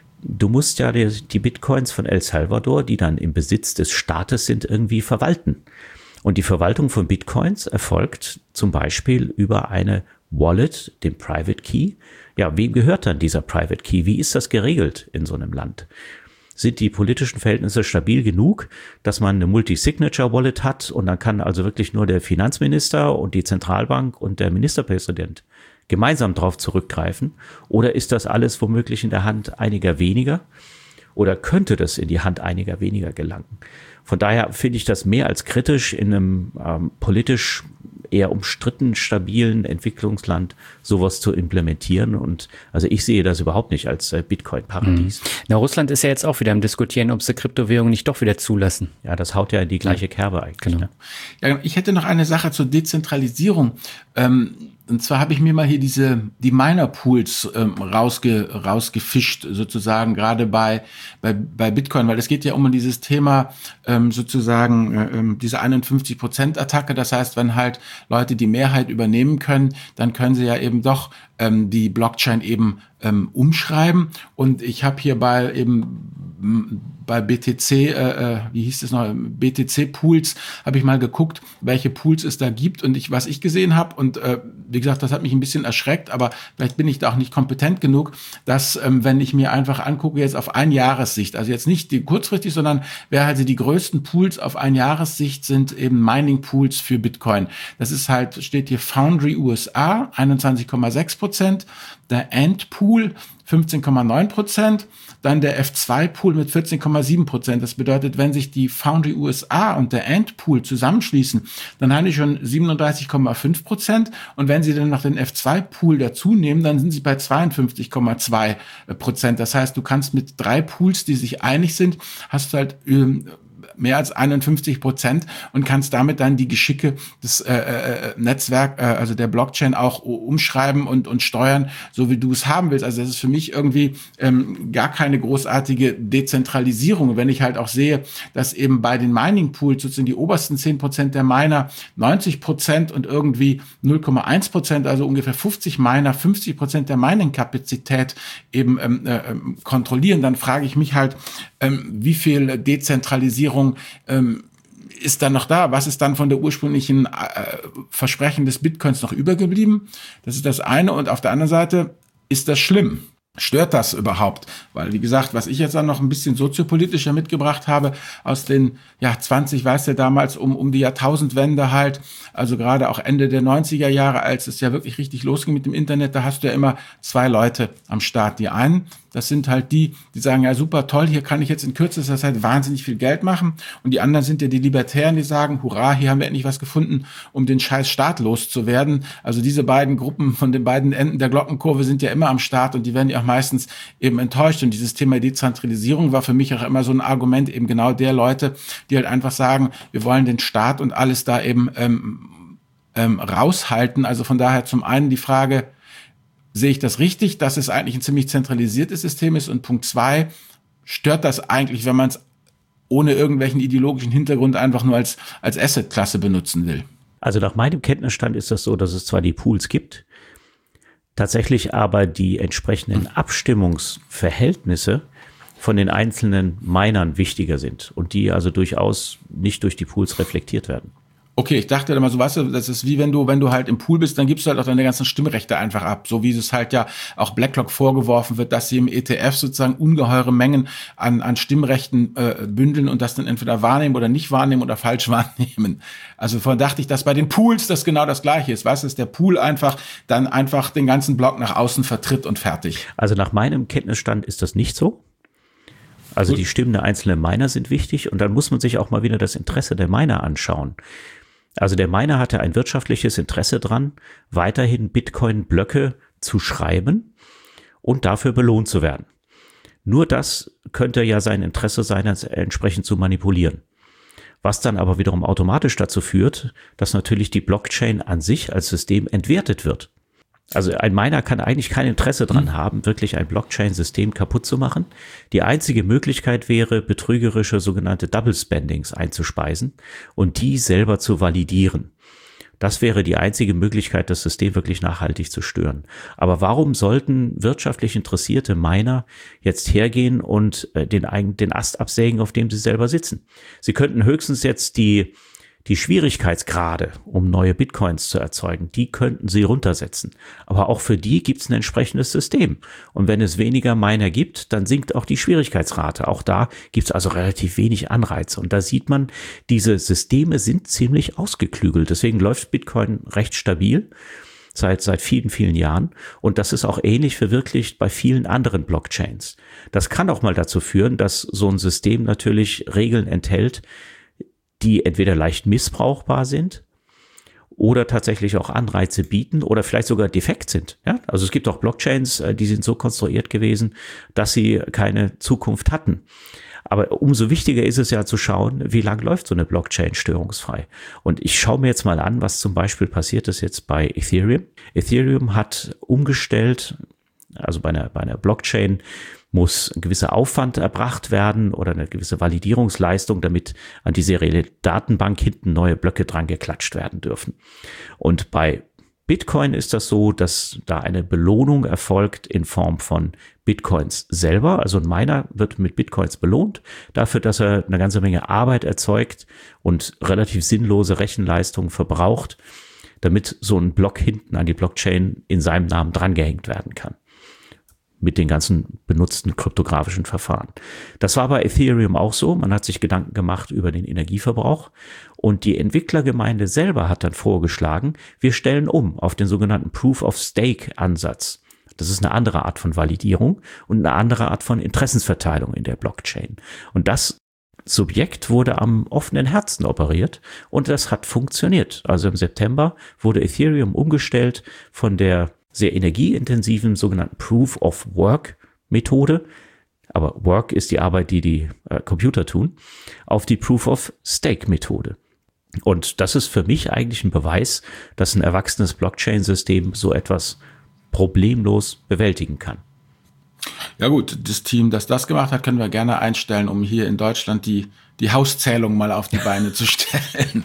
du musst ja die, die Bitcoins von El Salvador, die dann im Besitz des Staates sind, irgendwie verwalten. Und die Verwaltung von Bitcoins erfolgt zum Beispiel über eine Wallet, den Private Key. Ja, wem gehört dann dieser Private Key? Wie ist das geregelt in so einem Land? Sind die politischen Verhältnisse stabil genug, dass man eine Multi-Signature-Wallet hat und dann kann also wirklich nur der Finanzminister und die Zentralbank und der Ministerpräsident gemeinsam darauf zurückgreifen? Oder ist das alles womöglich in der Hand einiger weniger? Oder könnte das in die Hand einiger weniger gelangen? Von daher finde ich das mehr als kritisch, in einem ähm, politisch eher umstritten, stabilen Entwicklungsland sowas zu implementieren. Und also ich sehe das überhaupt nicht als äh, Bitcoin-Paradies. Mhm. Na, Russland ist ja jetzt auch wieder am Diskutieren, ob sie Kryptowährungen nicht doch wieder zulassen. Ja, das haut ja in die gleiche Kerbe eigentlich. Genau. Ne? Ja, ich hätte noch eine Sache zur Dezentralisierung. Ähm, und zwar habe ich mir mal hier diese die Miner-Pools ähm, rausge, rausgefischt, sozusagen, gerade bei, bei bei Bitcoin, weil es geht ja um dieses Thema ähm, sozusagen äh, diese einundfünfzig Prozent Attacke. Das heißt, wenn halt Leute die Mehrheit übernehmen können, dann können sie ja eben doch ähm, die Blockchain eben ähm, umschreiben. Und ich habe hier bei eben bei B T C, äh, wie hieß es noch, B T C-Pools, habe ich mal geguckt, welche Pools es da gibt und ich, was ich gesehen habe. Und äh, wie gesagt, das hat mich ein bisschen erschreckt, aber vielleicht bin ich da auch nicht kompetent genug, dass, ähm, wenn ich mir einfach angucke, jetzt auf Einjahressicht, also jetzt nicht die kurzfristig, sondern wer also die größten Pools auf Einjahressicht sind eben Mining-Pools für Bitcoin. Das ist halt, steht hier Foundry U S A, einundzwanzig Komma sechs Prozent, der Ant Pool fünfzehn Komma neun Prozent, dann der F zwei Pool mit vierzehn Komma sieben Prozent. Das bedeutet, wenn sich die Foundry U S A und der Ant Pool zusammenschließen, dann haben die schon siebenunddreißig Komma fünf Prozent. Und wenn sie dann noch den F zwei Pool dazu nehmen, dann sind sie bei zweiundfünfzig Komma zwei Prozent. Das heißt, du kannst mit drei Pools, die sich einig sind, hast du halt ähm, mehr als einundfünfzig Prozent und kannst damit dann die Geschicke des äh, äh, Netzwerk, äh, also der Blockchain auch umschreiben und und steuern, so wie du es haben willst. Also das ist für mich irgendwie ähm, gar keine großartige Dezentralisierung. Wenn ich halt auch sehe, dass eben bei den Mining Pools sozusagen die obersten zehn Prozent der Miner neunzig Prozent und irgendwie null Komma eins Prozent, also ungefähr fünfzig Miner, fünfzig Prozent der Mining-Kapazität eben ähm, äh, kontrollieren, dann frage ich mich halt, ähm, wie viel Dezentralisierung Ähm, ist dann noch da? Was ist dann von der ursprünglichen äh, Versprechen des Bitcoins noch übergeblieben? Das ist das eine. Und auf der anderen Seite, ist das schlimm? Stört das überhaupt? Weil, wie gesagt, was ich jetzt dann noch ein bisschen soziopolitischer mitgebracht habe, aus den, ja, zwanzig, weißt du, damals um, um die Jahrtausendwende halt, also gerade auch Ende der neunziger Jahre, als es ja wirklich richtig losging mit dem Internet, da hast du ja immer zwei Leute am Start. Die einen, das sind halt die, die sagen, ja, super toll, hier kann ich jetzt in kürzester Zeit wahnsinnig viel Geld machen. Und die anderen sind ja die Libertären, die sagen, hurra, hier haben wir endlich was gefunden, um den scheiß Staat loszuwerden. Also diese beiden Gruppen von den beiden Enden der Glockenkurve sind ja immer am Start und die werden ja auch meistens eben enttäuscht. Und dieses Thema Dezentralisierung war für mich auch immer so ein Argument eben genau der Leute, die halt einfach sagen, wir wollen den Staat und alles da eben ähm, ähm, raushalten. Also von daher zum einen die Frage, sehe ich das richtig, dass es eigentlich ein ziemlich zentralisiertes System ist? Und Punkt zwei, stört das eigentlich, wenn man es ohne irgendwelchen ideologischen Hintergrund einfach nur als, als Asset-Klasse benutzen will? Also nach meinem Kenntnisstand ist das so, dass es zwar die Pools gibt, tatsächlich aber die entsprechenden Abstimmungsverhältnisse von den einzelnen Minern wichtiger sind und die also durchaus nicht durch die Pools reflektiert werden. Okay, ich dachte immer so, weißt du, das ist wie wenn du, wenn du halt im Pool bist, dann gibst du halt auch deine ganzen Stimmrechte einfach ab. So wie es halt ja auch BlackRock vorgeworfen wird, dass sie im E T F sozusagen ungeheure Mengen an, an Stimmrechten äh, bündeln und das dann entweder wahrnehmen oder nicht wahrnehmen oder falsch wahrnehmen. Also von dachte ich, dass bei den Pools das genau das Gleiche ist. Weißt du, dass der Pool einfach dann einfach den ganzen Block nach außen vertritt und fertig. Also nach meinem Kenntnisstand ist das nicht so. Also Gut. Die Stimmen der einzelnen Miner sind wichtig und dann muss man sich auch mal wieder das Interesse der Miner anschauen. Also der Miner hatte ein wirtschaftliches Interesse dran, weiterhin Bitcoin-Blöcke zu schreiben und dafür belohnt zu werden. Nur das könnte ja sein Interesse sein, entsprechend zu manipulieren. Was dann aber wiederum automatisch dazu führt, dass natürlich die Blockchain an sich als System entwertet wird. Also ein Miner kann eigentlich kein Interesse dran haben, wirklich ein Blockchain-System kaputt zu machen. Die einzige Möglichkeit wäre, betrügerische sogenannte Double Spendings einzuspeisen und die selber zu validieren. Das wäre die einzige Möglichkeit, das System wirklich nachhaltig zu stören. Aber warum sollten wirtschaftlich interessierte Miner jetzt hergehen und den, den Ast absägen, auf dem sie selber sitzen? Sie könnten höchstens jetzt die Die Schwierigkeitsgrade, um neue Bitcoins zu erzeugen, die könnten sie runtersetzen. Aber auch für die gibt es ein entsprechendes System. Und wenn es weniger Miner gibt, dann sinkt auch die Schwierigkeitsrate. Auch da gibt es also relativ wenig Anreize. Und da sieht man, diese Systeme sind ziemlich ausgeklügelt. Deswegen läuft Bitcoin recht stabil seit seit vielen, vielen Jahren. Und das ist auch ähnlich verwirklicht bei vielen anderen Blockchains. Das kann auch mal dazu führen, dass so ein System natürlich Regeln enthält, die entweder leicht missbrauchbar sind oder tatsächlich auch Anreize bieten oder vielleicht sogar defekt sind. Ja? Also es gibt auch Blockchains, die sind so konstruiert gewesen, dass sie keine Zukunft hatten. Aber umso wichtiger ist es ja zu schauen, wie lang läuft so eine Blockchain störungsfrei. Und ich schaue mir jetzt mal an, was zum Beispiel passiert ist jetzt bei Ethereum. Ethereum hat umgestellt, also bei einer, bei einer Blockchain muss ein gewisser Aufwand erbracht werden oder eine gewisse Validierungsleistung, damit an die serielle Datenbank hinten neue Blöcke dran geklatscht werden dürfen. Und bei Bitcoin ist das so, dass da eine Belohnung erfolgt in Form von Bitcoins selber. Also ein Miner wird mit Bitcoins belohnt dafür, dass er eine ganze Menge Arbeit erzeugt und relativ sinnlose Rechenleistung verbraucht, damit so ein Block hinten an die Blockchain in seinem Namen drangehängt werden kann. Mit den ganzen benutzten kryptografischen Verfahren. Das war bei Ethereum auch so. Man hat sich Gedanken gemacht über den Energieverbrauch und die Entwicklergemeinde selber hat dann vorgeschlagen, wir stellen um auf den sogenannten Proof-of-Stake-Ansatz. Das ist eine andere Art von Validierung und eine andere Art von Interessensverteilung in der Blockchain. Und das Subjekt wurde am offenen Herzen operiert und das hat funktioniert. Also im September wurde Ethereum umgestellt von der sehr energieintensiven sogenannten Proof-of-Work-Methode, aber Work ist die Arbeit, die die äh, Computer tun, auf die Proof-of-Stake-Methode. Und das ist für mich eigentlich ein Beweis, dass ein erwachsenes Blockchain-System so etwas problemlos bewältigen kann. Ja gut, das Team, das das gemacht hat, können wir gerne einstellen, um hier in Deutschland die, die Hauszählung mal auf die Beine zu stellen.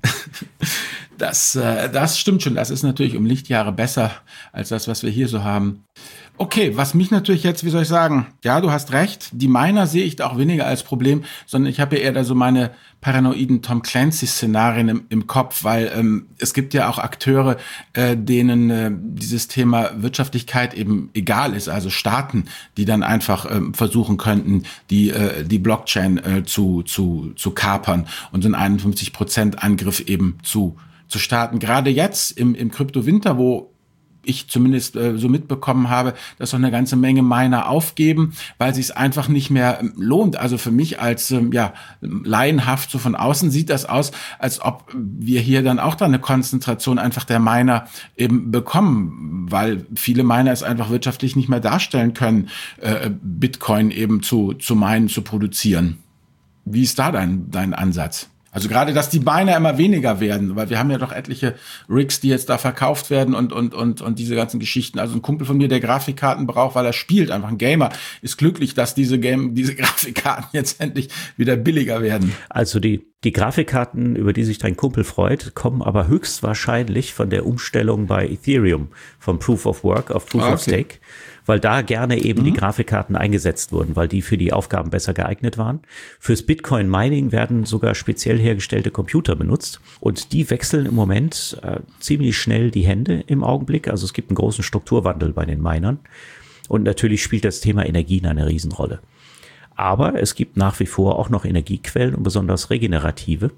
Das, äh, das stimmt schon. Das ist natürlich um Lichtjahre besser als das, was wir hier so haben. Okay, was mich natürlich jetzt, wie soll ich sagen, ja, du hast recht, die Miner sehe ich da auch weniger als Problem, sondern ich habe ja eher da so meine paranoiden Tom Clancy-Szenarien im, im Kopf, weil ähm, es gibt ja auch Akteure, äh, denen äh, dieses Thema Wirtschaftlichkeit eben egal ist, also Staaten, die dann einfach ähm, versuchen könnten, die äh, die Blockchain äh, zu zu zu kapern und so einen einundfünfzig Prozent Angriff eben zu zu starten. Gerade jetzt im im Kryptowinter, wo ich zumindest äh, so mitbekommen habe, dass auch eine ganze Menge Miner aufgeben, weil sich es einfach nicht mehr ähm, lohnt. Also für mich als ähm, ja laienhaft so von außen sieht das aus, als ob wir hier dann auch da eine Konzentration einfach der Miner eben bekommen, weil viele Miner es einfach wirtschaftlich nicht mehr darstellen können, äh, Bitcoin eben zu zu minen, zu produzieren. Wie ist da dein dein Ansatz? Also gerade, dass die Miner immer weniger werden, weil wir haben ja doch etliche Rigs, die jetzt da verkauft werden und und und und diese ganzen Geschichten. Also ein Kumpel von mir, der Grafikkarten braucht, weil er spielt, einfach ein Gamer, ist glücklich, dass diese Game, diese Grafikkarten jetzt endlich wieder billiger werden. Also die die Grafikkarten, über die sich dein Kumpel freut, kommen aber höchstwahrscheinlich von der Umstellung bei Ethereum vom Proof of Work auf Proof ah, okay. of Stake, weil da gerne eben mhm. die Grafikkarten eingesetzt wurden, weil die für die Aufgaben besser geeignet waren. Fürs Bitcoin-Mining werden sogar speziell hergestellte Computer benutzt und die wechseln im Moment äh, ziemlich schnell die Hände im Augenblick. Also es gibt einen großen Strukturwandel bei den Minern und natürlich spielt das Thema Energien eine Riesenrolle. Aber es gibt nach wie vor auch noch Energiequellen und besonders regenerative,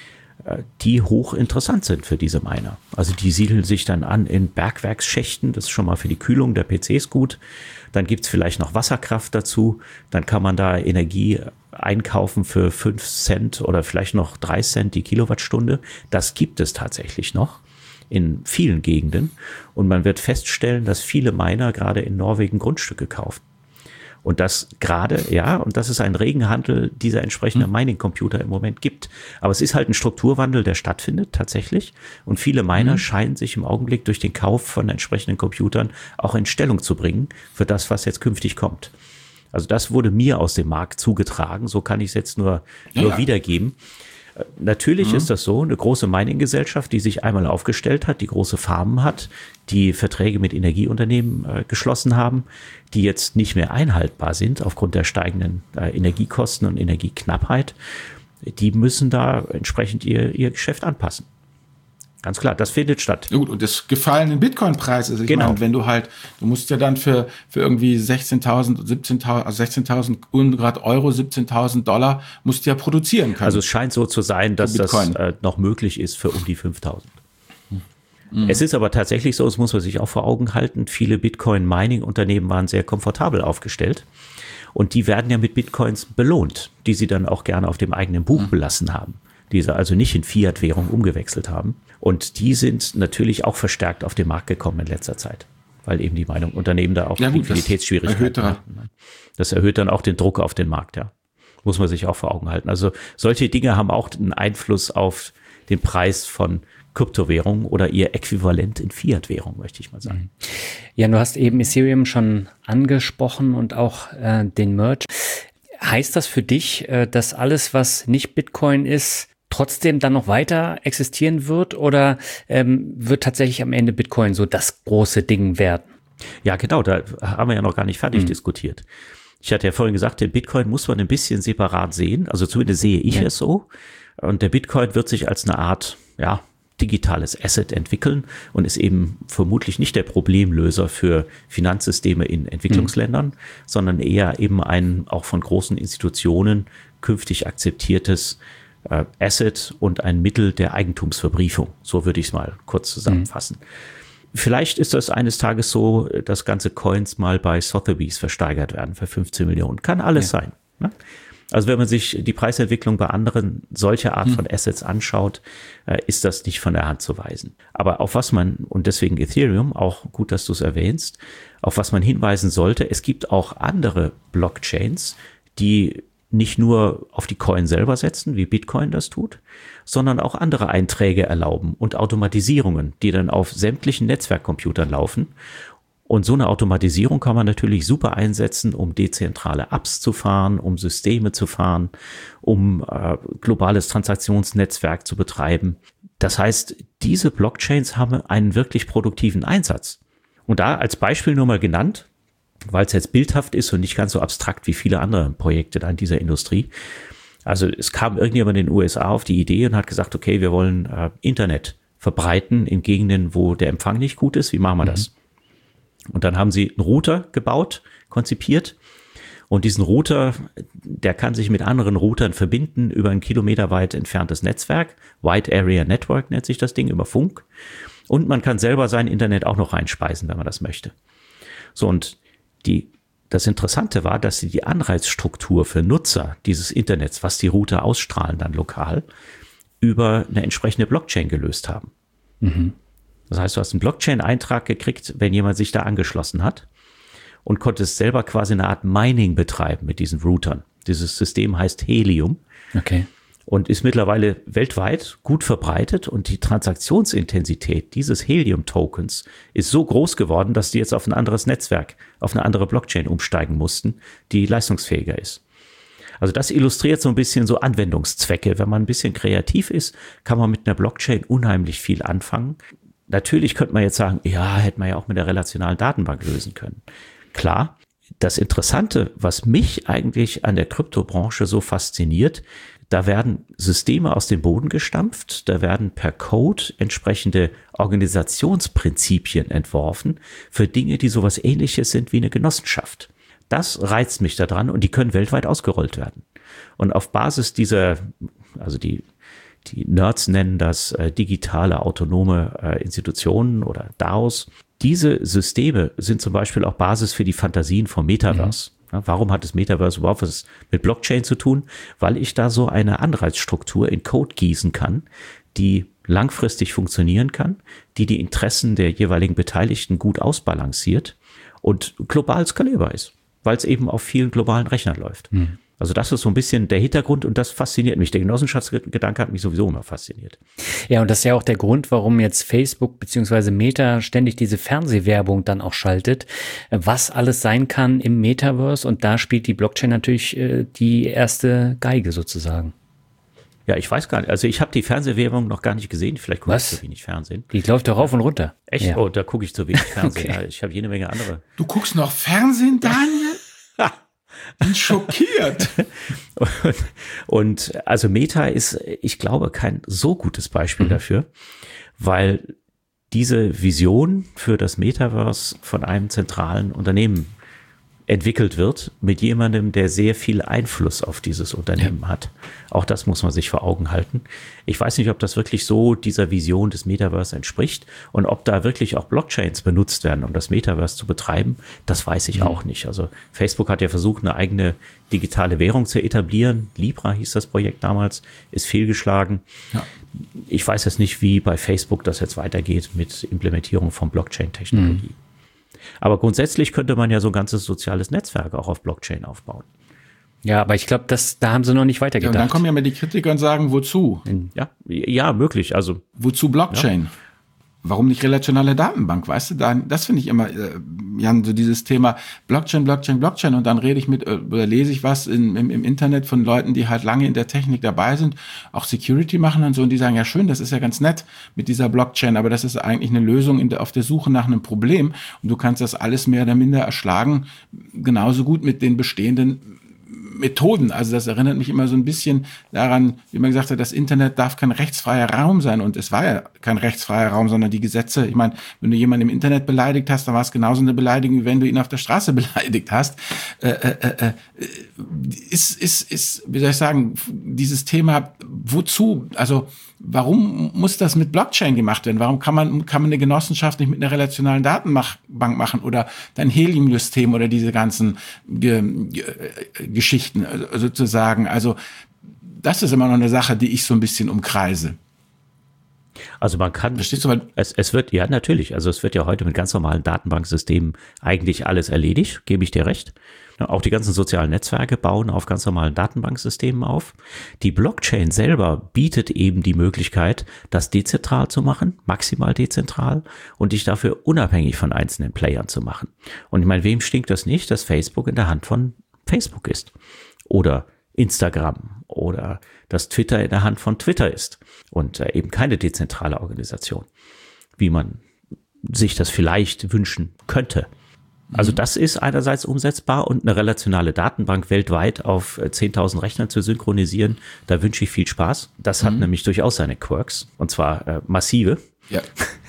die hochinteressant sind für diese Miner. Also die siedeln sich dann an in Bergwerksschächten, das ist schon mal für die Kühlung der P Cs gut. Dann gibt's vielleicht noch Wasserkraft dazu, dann kann man da Energie einkaufen für fünf Cent oder vielleicht noch drei Cent die Kilowattstunde. Das gibt es tatsächlich noch in vielen Gegenden und man wird feststellen, dass viele Miner gerade in Norwegen Grundstücke kaufen. Und das gerade, ja, und das ist ein regen Handel dieser entsprechenden Mining-Computer im Moment gibt. Aber es ist halt ein Strukturwandel, der stattfindet tatsächlich. Und viele Miner mhm. scheinen sich im Augenblick durch den Kauf von entsprechenden Computern auch in Stellung zu bringen für das, was jetzt künftig kommt. Also das wurde mir aus dem Markt zugetragen. So kann ich es jetzt nur, ja, nur ja. wiedergeben. Natürlich mhm. ist das so, eine große Mining-Gesellschaft, die sich einmal aufgestellt hat, die große Farmen hat, die Verträge mit Energieunternehmen äh, geschlossen haben, die jetzt nicht mehr einhaltbar sind aufgrund der steigenden äh, Energiekosten und Energieknappheit, die müssen da entsprechend ihr, ihr Geschäft anpassen. Ganz klar, das findet statt. Ja gut, und des gefallenen Bitcoin-Preises. Ich genau. meine, wenn du halt, du musst ja dann für für irgendwie sechzehntausend, siebzehntausend, also sechzehntausend Grad Euro, siebzehntausend Dollar, musst du ja produzieren können. Also es scheint so zu sein, dass das äh, noch möglich ist für um die fünftausend. Mhm. Es ist aber tatsächlich so, das muss man sich auch vor Augen halten, viele Bitcoin-Mining-Unternehmen waren sehr komfortabel aufgestellt. Und die werden ja mit Bitcoins belohnt, die sie dann auch gerne auf dem eigenen Buch mhm. belassen haben. die sie also nicht in Fiat-Währung umgewechselt haben. Und die sind natürlich auch verstärkt auf den Markt gekommen in letzter Zeit, weil eben die Meinung Unternehmen da auch ja, Liquiditätsschwierigkeiten haben. Das erhöht dann auch den Druck auf den Markt, ja. Muss man sich auch vor Augen halten. Also solche Dinge haben auch einen Einfluss auf den Preis von Kryptowährungen oder ihr Äquivalent in Fiat-Währung, möchte ich mal sagen. Ja, du hast eben Ethereum schon angesprochen und auch äh, den Merge. Heißt das für dich, äh, dass alles, was nicht Bitcoin ist, trotzdem dann noch weiter existieren wird oder ähm, wird tatsächlich am Ende Bitcoin so das große Ding werden? Ja, genau, da haben wir ja noch gar nicht fertig mhm. diskutiert. Ich hatte ja vorhin gesagt, den Bitcoin muss man ein bisschen separat sehen, also zumindest sehe ich ja. es so. Und der Bitcoin wird sich als eine Art, ja, digitales Asset entwickeln und ist eben vermutlich nicht der Problemlöser für Finanzsysteme in Entwicklungsländern, mhm. sondern eher eben ein auch von großen Institutionen künftig akzeptiertes äh, Asset und ein Mittel der Eigentumsverbriefung. So würde ich es mal kurz zusammenfassen. Mhm. Vielleicht ist das eines Tages so, dass ganze Coins mal bei Sotheby's versteigert werden für fünfzehn Millionen. Kann alles ja. sein. Ne? Also wenn man sich die Preisentwicklung bei anderen solcher Art hm. von Assets anschaut, äh, ist das nicht von der Hand zu weisen. Aber auf was man, und deswegen Ethereum, auch gut, dass du es erwähnst, auf was man hinweisen sollte, es gibt auch andere Blockchains, die nicht nur auf die Coin selber setzen, wie Bitcoin das tut, sondern auch andere Einträge erlauben und Automatisierungen, die dann auf sämtlichen Netzwerkcomputern laufen. Und so eine Automatisierung kann man natürlich super einsetzen, um dezentrale Apps zu fahren, um Systeme zu fahren, um äh, globales Transaktionsnetzwerk zu betreiben. Das heißt, diese Blockchains haben einen wirklich produktiven Einsatz. Und da als Beispiel nur mal genannt, weil es jetzt bildhaft ist und nicht ganz so abstrakt wie viele andere Projekte da in dieser Industrie. Also es kam irgendjemand in den U S A auf die Idee und hat gesagt, okay, wir wollen äh, Internet verbreiten in Gegenden, wo der Empfang nicht gut ist. Wie machen wir das? Mhm. Und dann haben sie einen Router gebaut, konzipiert. Und diesen Router, der kann sich mit anderen Routern verbinden über ein kilometerweit entferntes Netzwerk. Wide Area Network nennt sich das Ding, über Funk. Und man kann selber sein Internet auch noch reinspeisen, wenn man das möchte. So, und die, das Interessante war, dass sie die Anreizstruktur für Nutzer dieses Internets, was die Router ausstrahlen dann lokal, über eine entsprechende Blockchain gelöst haben. Mhm. Das heißt, du hast einen Blockchain-Eintrag gekriegt, wenn jemand sich da angeschlossen hat und konntest selber quasi eine Art Mining betreiben mit diesen Routern. Dieses System heißt Helium. Okay. Und ist mittlerweile weltweit gut verbreitet und die Transaktionsintensität dieses Helium-Tokens ist so groß geworden, dass die jetzt auf ein anderes Netzwerk, auf eine andere Blockchain umsteigen mussten, die leistungsfähiger ist. Also das illustriert so ein bisschen so Anwendungszwecke. Wenn man ein bisschen kreativ ist, kann man mit einer Blockchain unheimlich viel anfangen. Natürlich könnte man jetzt sagen, ja, hätte man ja auch mit der relationalen Datenbank lösen können. Klar, das Interessante, was mich eigentlich an der Kryptobranche so fasziniert, da werden Systeme aus dem Boden gestampft, da werden per Code entsprechende Organisationsprinzipien entworfen für Dinge, die sowas Ähnliches sind wie eine Genossenschaft. Das reizt mich daran und die können weltweit ausgerollt werden. Und auf Basis dieser, also die Die Nerds nennen das äh, digitale autonome äh, Institutionen oder DAOs. Diese Systeme sind zum Beispiel auch Basis für die Fantasien vom Metaverse. Mhm. Ja, warum hat das Metaverse überhaupt was mit Blockchain zu tun? Weil ich da so eine Anreizstruktur in Code gießen kann, die langfristig funktionieren kann, die die Interessen der jeweiligen Beteiligten gut ausbalanciert und global skalierbar ist, weil es eben auf vielen globalen Rechnern läuft. Mhm. Also das ist so ein bisschen der Hintergrund und das fasziniert mich. Der Genossenschaftsgedanke hat mich sowieso immer fasziniert. Ja, und das ist ja auch der Grund, warum jetzt Facebook beziehungsweise Meta ständig diese Fernsehwerbung dann auch schaltet, was alles sein kann im Metaverse. Und da spielt die Blockchain natürlich äh, die erste Geige sozusagen. Ja, ich weiß gar nicht. Also ich habe die Fernsehwerbung noch gar nicht gesehen. Vielleicht gucke ich zu wenig Fernsehen. Die läuft doch rauf und runter. Echt? Ja. Oh, da gucke ich zu wenig Fernsehen. Okay. Ich habe jede Menge andere. Du guckst noch Fernsehen, Daniel? Bin schockiert. und, und also Meta ist, ich glaube, kein so gutes Beispiel mhm. dafür, weil diese Vision für das Metaverse von einem zentralen Unternehmen entwickelt wird mit jemandem, der sehr viel Einfluss auf dieses Unternehmen ja. hat. Auch das muss man sich vor Augen halten. Ich weiß nicht, ob das wirklich so dieser Vision des Metaverse entspricht und ob da wirklich auch Blockchains benutzt werden, um das Metaverse zu betreiben. Das weiß ich mhm. auch nicht. Also Facebook hat ja versucht, eine eigene digitale Währung zu etablieren. Libra hieß das Projekt damals, ist fehlgeschlagen. Ja. Ich weiß jetzt nicht, wie bei Facebook das jetzt weitergeht mit Implementierung von Blockchain-Technologie. Mhm. Aber grundsätzlich könnte man ja so ein ganzes soziales Netzwerk auch auf Blockchain aufbauen. Ja, aber ich glaube, das da haben sie noch nicht weitergedacht. Ja, und dann kommen ja mal die Kritiker und sagen, wozu? Ja, ja, möglich. Also wozu Blockchain? Ja. Warum nicht relationale Datenbank? Weißt du, das finde ich immer, äh, Jan, so dieses Thema Blockchain, Blockchain, Blockchain. Und dann rede ich mit oder lese ich was in, im, im Internet von Leuten, die halt lange in der Technik dabei sind, auch Security machen und so. Und die sagen, ja schön, das ist ja ganz nett mit dieser Blockchain, aber das ist eigentlich eine Lösung in der, auf der Suche nach einem Problem. Und du kannst das alles mehr oder minder erschlagen, genauso gut mit den bestehenden Methoden. Also das erinnert mich immer so ein bisschen daran, wie man gesagt hat, das Internet darf kein rechtsfreier Raum sein. Und es war ja kein rechtsfreier Raum, sondern die Gesetze. Ich meine, wenn du jemanden im Internet beleidigt hast, dann war es genauso eine Beleidigung, wie wenn du ihn auf der Straße beleidigt hast. Äh, äh, äh, ist, ist, ist, wie soll ich sagen, dieses Thema, wozu, also warum muss das mit Blockchain gemacht werden? Warum kann man, kann man eine Genossenschaft nicht mit einer relationalen Datenbank machen oder dein Helium-System oder diese ganzen Ge- Ge- Geschichten sozusagen? Also das ist immer noch eine Sache, die ich so ein bisschen umkreise. Also man kann, Verstehst du, weil es, es wird, ja natürlich, also es wird ja heute mit ganz normalen Datenbanksystemen eigentlich alles erledigt, gebe ich dir recht. Auch die ganzen sozialen Netzwerke bauen auf ganz normalen Datenbanksystemen auf. Die Blockchain selber bietet eben die Möglichkeit, das dezentral zu machen, maximal dezentral und dich dafür unabhängig von einzelnen Playern zu machen. Und ich meine, wem stinkt das nicht, dass Facebook in der Hand von Facebook ist? Oder Instagram oder dass Twitter in der Hand von Twitter ist und äh, eben keine dezentrale Organisation, wie man sich das vielleicht wünschen könnte. Also das ist einerseits umsetzbar und eine relationale Datenbank weltweit auf zehntausend Rechnern zu synchronisieren, da wünsche ich viel Spaß. Das hat mhm. nämlich durchaus seine Quirks und zwar äh, massive. Ja.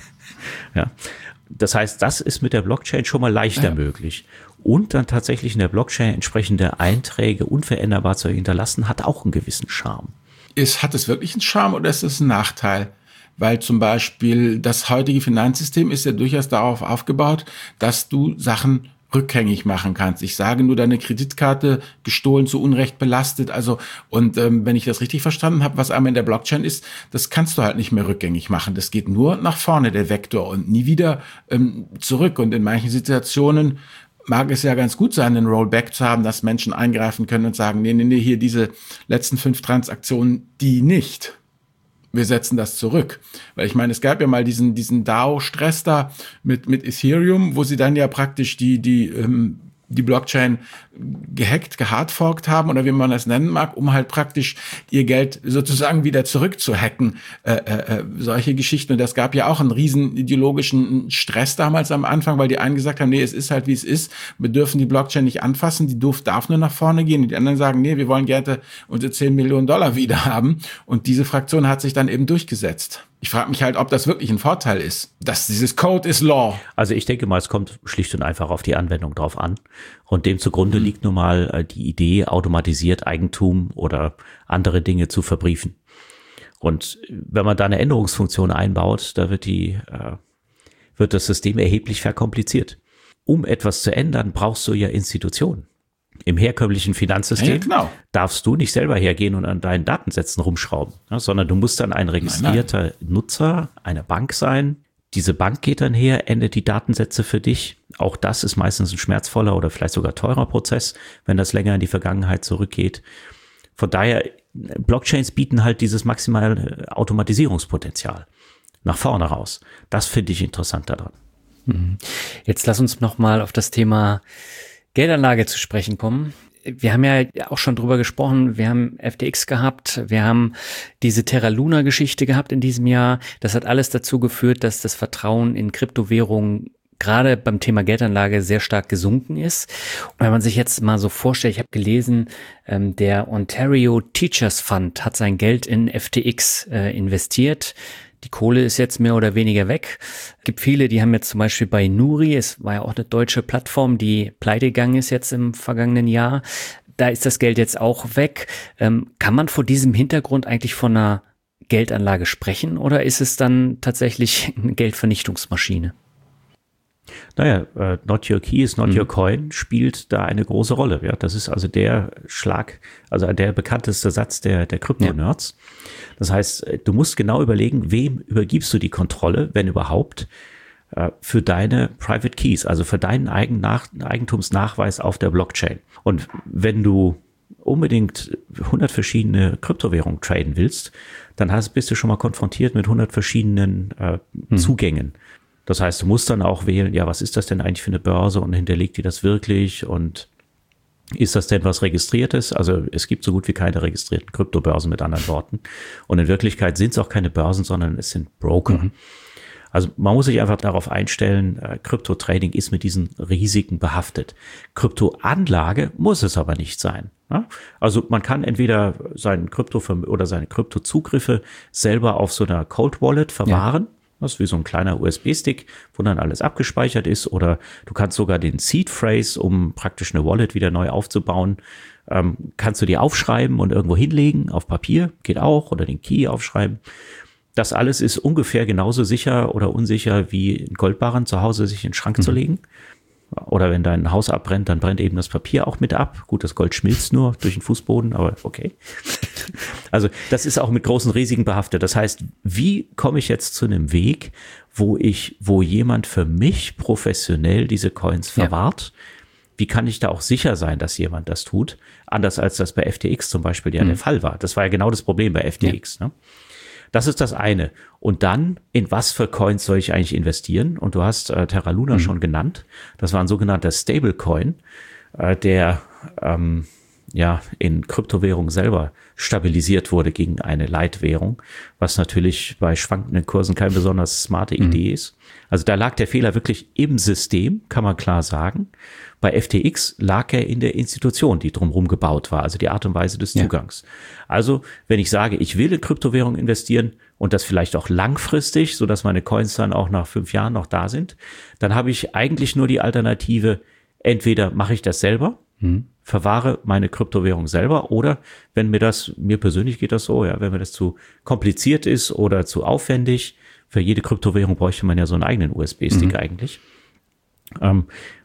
Ja. Das heißt, das ist mit der Blockchain schon mal leichter ja. möglich. Und dann tatsächlich in der Blockchain entsprechende Einträge unveränderbar zu hinterlassen, hat auch einen gewissen Charme. Ist, hat es wirklich einen Charme oder ist es ein Nachteil? Weil zum Beispiel das heutige Finanzsystem ist ja durchaus darauf aufgebaut, dass du Sachen rückgängig machen kannst. Ich sage nur, deine Kreditkarte gestohlen, zu Unrecht belastet. Also und ähm, wenn ich das richtig verstanden habe, was einmal in der Blockchain ist, das kannst du halt nicht mehr rückgängig machen. Das geht nur nach vorne, der Vektor, und nie wieder ähm, zurück. Und in manchen Situationen mag es ja ganz gut sein, einen Rollback zu haben, dass Menschen eingreifen können und sagen, nee, nee, nee, hier diese letzten fünf Transaktionen, die nicht. Wir setzen das zurück. Weil ich meine, es gab ja mal diesen diesen DAO-Stress da mit mit Ethereum, wo sie dann ja praktisch die die ähm, die Blockchain gehackt, gehardforkt haben oder wie man das nennen mag, um halt praktisch ihr Geld sozusagen wieder zurückzuhacken. Äh, äh, solche Geschichten. Und das gab ja auch einen riesen ideologischen Stress damals am Anfang, weil die einen gesagt haben, nee, es ist halt wie es ist. Wir dürfen die Blockchain nicht anfassen, die darf, darf nur nach vorne gehen. Und die anderen sagen, nee, wir wollen gerne unsere zehn Millionen Dollar wieder haben. Und diese Fraktion hat sich dann eben durchgesetzt. Ich frage mich halt, ob das wirklich ein Vorteil ist, dass dieses Code is Law. Also ich denke mal, es kommt schlicht und einfach auf die Anwendung drauf an. Und dem zugrunde mhm. liegt nun mal äh, die Idee, automatisiert Eigentum oder andere Dinge zu verbriefen. Und wenn man da eine Änderungsfunktion einbaut, da wird die, äh, wird das System erheblich verkompliziert. Um etwas zu ändern, brauchst du ja Institutionen. Im herkömmlichen Finanzsystem ja, genau. darfst du nicht selber hergehen und an deinen Datensätzen rumschrauben, ja, sondern du musst dann ein registrierter nein, nein. Nutzer einer Bank sein. Diese Bank geht dann her, ändert die Datensätze für dich. Auch das ist meistens ein schmerzvoller oder vielleicht sogar teurer Prozess, wenn das länger in die Vergangenheit zurückgeht. Von daher, Blockchains bieten halt dieses maximale Automatisierungspotenzial nach vorne raus. Das finde ich interessant daran. Jetzt lass uns noch mal auf das Thema Geldanlage zu sprechen kommen. Wir haben ja auch schon drüber gesprochen, wir haben F T X gehabt, wir haben diese Terra Luna Geschichte gehabt in diesem Jahr. Das hat alles dazu geführt, dass das Vertrauen in Kryptowährungen gerade beim Thema Geldanlage sehr stark gesunken ist. Und wenn man sich jetzt mal so vorstellt, ich habe gelesen, ähm, der Ontario Teachers Fund hat sein Geld in F T X äh, investiert. die Kohle ist jetzt mehr oder weniger weg. Es gibt viele, die haben jetzt zum Beispiel bei Nuri, es war ja auch eine deutsche Plattform, die pleite gegangen ist jetzt im vergangenen Jahr. Da ist das Geld jetzt auch weg. Ähm, kann man vor diesem Hintergrund eigentlich von einer Geldanlage sprechen oder ist es dann tatsächlich eine Geldvernichtungsmaschine? Naja, uh, not your key is not mhm. your coin spielt da eine große Rolle. Ja, das ist also der Schlag, also der bekannteste Satz der, der Krypto-Nerds. Ja. Das heißt, du musst genau überlegen, wem übergibst du die Kontrolle, wenn überhaupt, uh, für deine Private Keys, also für deinen Eigen Nach- Eigentumsnachweis auf der Blockchain. Und wenn du unbedingt hundert verschiedene Kryptowährungen traden willst, dann hast, bist du schon mal konfrontiert mit hundert verschiedenen uh, mhm. Zugängen. Das heißt, du musst dann auch wählen, ja, was ist das denn eigentlich für eine Börse und hinterlegt die das wirklich und ist das denn was Registriertes? Also es gibt so gut wie keine registrierten Kryptobörsen mit anderen Worten. Und in Wirklichkeit sind es auch keine Börsen, sondern es sind Broker. Mhm. Also man muss sich einfach darauf einstellen, äh, Krypto-Trading ist mit diesen Risiken behaftet. Kryptoanlage muss es aber nicht sein. Ja? Also man kann entweder seinen Krypto- oder seine Kryptozugriffe selber auf so einer Cold Wallet verwahren. Ja. Das ist wie so ein kleiner U S B-Stick, wo dann alles abgespeichert ist. Oder du kannst sogar den Seed Phrase, um praktisch eine Wallet wieder neu aufzubauen, ähm, kannst du dir aufschreiben und irgendwo hinlegen, auf Papier, geht auch, oder den Key aufschreiben. Das alles ist ungefähr genauso sicher oder unsicher wie ein Goldbarren zu Hause sich in den Schrank mhm. zu legen. Oder wenn dein Haus abbrennt, dann brennt eben das Papier auch mit ab. Gut, das Gold schmilzt nur durch den Fußboden, aber okay. Also das ist auch mit großen Risiken behaftet. Das heißt, wie komme ich jetzt zu einem Weg, wo ich, wo jemand für mich professionell diese Coins verwahrt? Ja. Wie kann ich da auch sicher sein, dass jemand das tut? Anders als das bei F T X zum Beispiel ja mhm. der Fall war. Das war ja genau das Problem bei F T X, ja. ne? Das ist das eine. Und dann, in was für Coins soll ich eigentlich investieren? Und du hast äh, Terra Luna mhm. schon genannt. Das war ein sogenannter Stablecoin, äh, der ähm, ja in Kryptowährung selber stabilisiert wurde gegen eine Leitwährung, was natürlich bei schwankenden Kursen keine besonders smarte mhm. Idee ist. Also da lag der Fehler wirklich im System, kann man klar sagen. Bei F T X lag er in der Institution, die drumherum gebaut war, also die Art und Weise des Zugangs. Ja. Also wenn ich sage, ich will in Kryptowährung investieren und das vielleicht auch langfristig, sodass meine Coins dann auch nach fünf Jahren noch da sind, dann habe ich eigentlich nur die Alternative, entweder mache ich das selber, hm. verwahre meine Kryptowährung selber, oder wenn mir das, mir persönlich geht das so, ja, wenn mir das zu kompliziert ist oder zu aufwendig, für jede Kryptowährung bräuchte man ja so einen eigenen U S B-Stick mhm. eigentlich, ähm,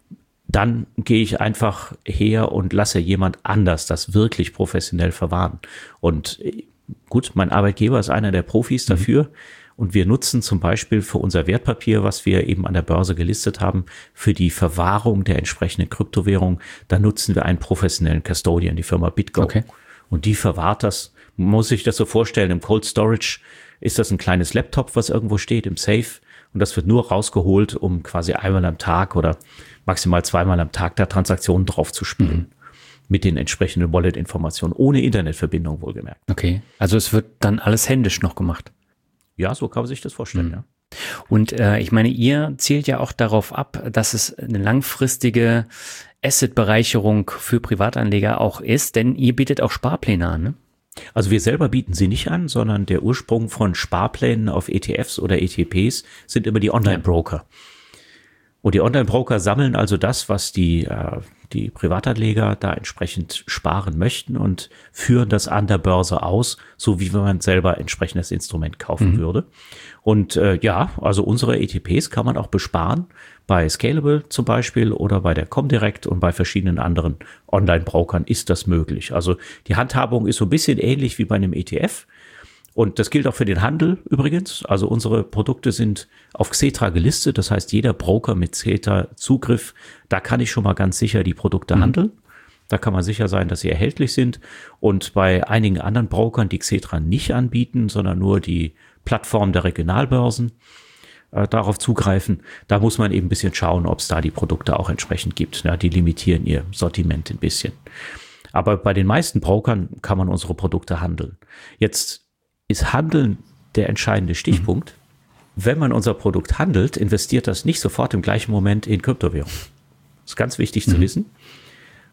dann gehe ich einfach her und lasse jemand anders das wirklich professionell verwahren. Und gut, mein Arbeitgeber ist einer der Profis dafür. Mhm. Und wir nutzen zum Beispiel für unser Wertpapier, was wir eben an der Börse gelistet haben, für die Verwahrung der entsprechenden Kryptowährung, da nutzen wir einen professionellen Custodian, die Firma BitGo. Okay. Und die verwahrt das, man muss sich das so vorstellen, im Cold Storage ist das ein kleines Laptop, was irgendwo steht, im Safe. Und das wird nur rausgeholt, um quasi einmal am Tag oder maximal zweimal am Tag da Transaktionen drauf zu spielen. Mhm. Mit den entsprechenden Wallet-Informationen, ohne Internetverbindung wohlgemerkt. Okay, also es wird dann alles händisch noch gemacht. Ja, so kann man sich das vorstellen, mhm. ja. Und äh, ich meine, ihr zielt ja auch darauf ab, dass es eine langfristige Asset-Bereicherung für Privatanleger auch ist, denn ihr bietet auch Sparpläne an, ne? Also wir selber bieten sie nicht an, sondern der Ursprung von Sparplänen auf E T Fs oder E T Ps sind immer die Online-Broker. Ja. Und die Online-Broker sammeln also das, was die, äh, die Privatanleger da entsprechend sparen möchten und führen das an der Börse aus, so wie wenn man selber entsprechendes Instrument kaufen mhm. würde. Und äh, ja, also unsere E T Ps kann man auch besparen, bei Scalable zum Beispiel oder bei der Comdirect und bei verschiedenen anderen Online-Brokern ist das möglich. Also die Handhabung ist so ein bisschen ähnlich wie bei einem E T F. Und das gilt auch für den Handel übrigens. Also unsere Produkte sind auf Xetra gelistet. Das heißt, jeder Broker mit Xetra-Zugriff, da kann ich schon mal ganz sicher die Produkte mhm. handeln. Da kann man sicher sein, dass sie erhältlich sind. Und bei einigen anderen Brokern, die Xetra nicht anbieten, sondern nur die Plattform der Regionalbörsen, äh, darauf zugreifen, da muss man eben ein bisschen schauen, ob es da die Produkte auch entsprechend gibt. Ja, die limitieren ihr Sortiment ein bisschen. Aber bei den meisten Brokern kann man unsere Produkte handeln. Jetzt ist Handeln der entscheidende Stichpunkt. Mhm. Wenn man unser Produkt handelt, investiert das nicht sofort im gleichen Moment in Kryptowährung. Das ist ganz wichtig mhm. zu wissen,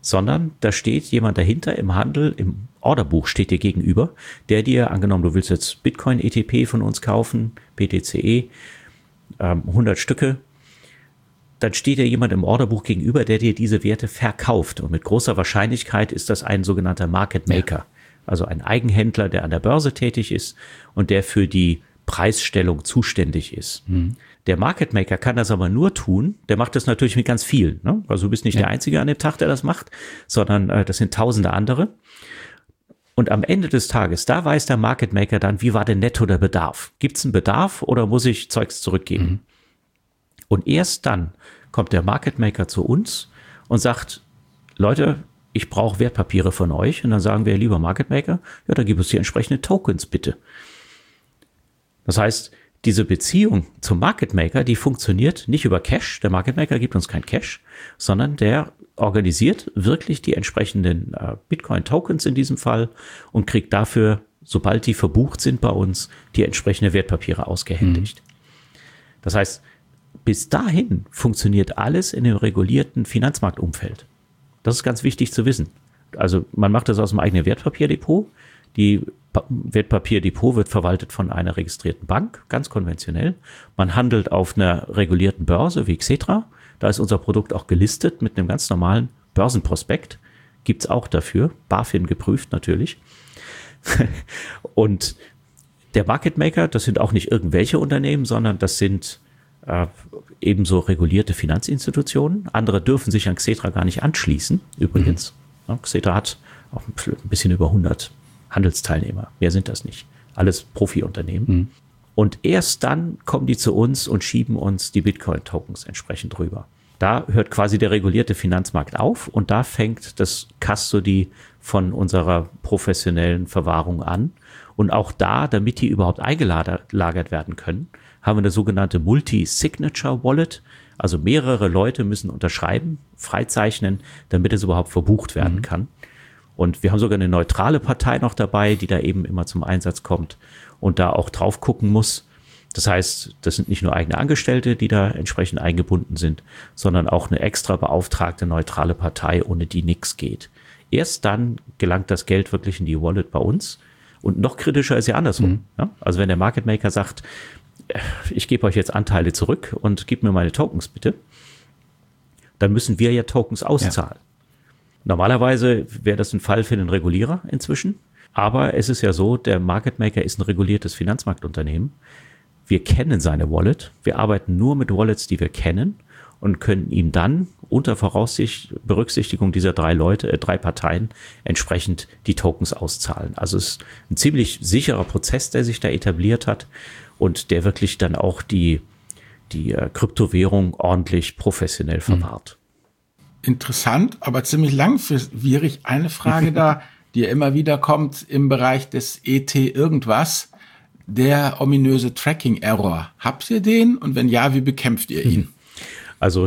sondern da steht jemand dahinter im Handel, im Orderbuch steht dir gegenüber, der dir, angenommen, du willst jetzt Bitcoin-E T P von uns kaufen, B T C E, ähm, hundert Stücke, dann steht dir jemand im Orderbuch gegenüber, der dir diese Werte verkauft. Und mit großer Wahrscheinlichkeit ist das ein sogenannter Market Maker, ja. Also ein Eigenhändler, der an der Börse tätig ist und der für die Preisstellung zuständig ist. Mhm. Der Market Maker kann das aber nur tun, der macht das natürlich mit ganz vielen. Ne? Also du bist nicht ja. der Einzige an dem Tag, der das macht, sondern äh, das sind tausende andere. Und am Ende des Tages, da weiß der Market Maker dann, wie war denn netto der Bedarf? Gibt es einen Bedarf oder muss ich Zeugs zurückgeben? Mhm. Und erst dann kommt der Market Maker zu uns und sagt, Leute, ich brauche Wertpapiere von euch. Und dann sagen wir, lieber Market Maker, ja, dann gib uns die entsprechenden Tokens bitte. Das heißt, diese Beziehung zum Market Maker, die funktioniert nicht über Cash. Der Market Maker gibt uns kein Cash, sondern der organisiert wirklich die entsprechenden äh, Bitcoin-Tokens in diesem Fall und kriegt dafür, sobald die verbucht sind bei uns, die entsprechenden Wertpapiere ausgehändigt. Mhm. Das heißt, bis dahin funktioniert alles in dem regulierten Finanzmarktumfeld. Das ist ganz wichtig zu wissen. Also man macht das aus dem eigenen Wertpapierdepot. Die Wertpapierdepot wird verwaltet von einer registrierten Bank, ganz konventionell. Man handelt auf einer regulierten Börse wie Xetra. Da ist unser Produkt auch gelistet mit einem ganz normalen Börsenprospekt. Gibt's auch dafür, BaFin geprüft natürlich. Und der Market Maker, das sind auch nicht irgendwelche Unternehmen, sondern das sind äh, ebenso regulierte Finanzinstitutionen. Andere dürfen sich an Xetra gar nicht anschließen, übrigens. Mhm. Ja, Xetra hat auch ein bisschen über hundert Handelsteilnehmer. Mehr sind das nicht. Alles Profi-Unternehmen. Mhm. Und erst dann kommen die zu uns und schieben uns die Bitcoin-Tokens entsprechend rüber. Da hört quasi der regulierte Finanzmarkt auf und da fängt das Custody von unserer professionellen Verwahrung an. Und auch da, damit die überhaupt eingelagert werden können, haben wir eine sogenannte Multi-Signature-Wallet. Also mehrere Leute müssen unterschreiben, freizeichnen, damit es überhaupt verbucht werden mhm. kann. Und wir haben sogar eine neutrale Partei noch dabei, die da eben immer zum Einsatz kommt und da auch drauf gucken muss. Das heißt, das sind nicht nur eigene Angestellte, die da entsprechend eingebunden sind, sondern auch eine extra beauftragte neutrale Partei, ohne die nichts geht. Erst dann gelangt das Geld wirklich in die Wallet bei uns. Und noch kritischer ist ja andersrum. Mhm. Ja? Also wenn der Market Maker sagt, ich gebe euch jetzt Anteile zurück und gebt mir meine Tokens bitte, dann müssen wir ja Tokens auszahlen. Ja. Normalerweise wäre das ein Fall für den Regulierer inzwischen. Aber es ist ja so, der Market Maker ist ein reguliertes Finanzmarktunternehmen. Wir kennen seine Wallet. Wir arbeiten nur mit Wallets, die wir kennen und können ihm dann unter Voraussicht, Berücksichtigung dieser drei Leute, äh, drei Parteien entsprechend die Tokens auszahlen. Also es ist ein ziemlich sicherer Prozess, der sich da etabliert hat und der wirklich dann auch die, die äh, Kryptowährung ordentlich professionell verwahrt. Interessant, aber ziemlich langwierig. Eine Frage da, die ja immer wieder kommt im Bereich des E T irgendwas. Der ominöse Tracking-Error. Habt ihr den? Und wenn ja, wie bekämpft ihr ihn? Also,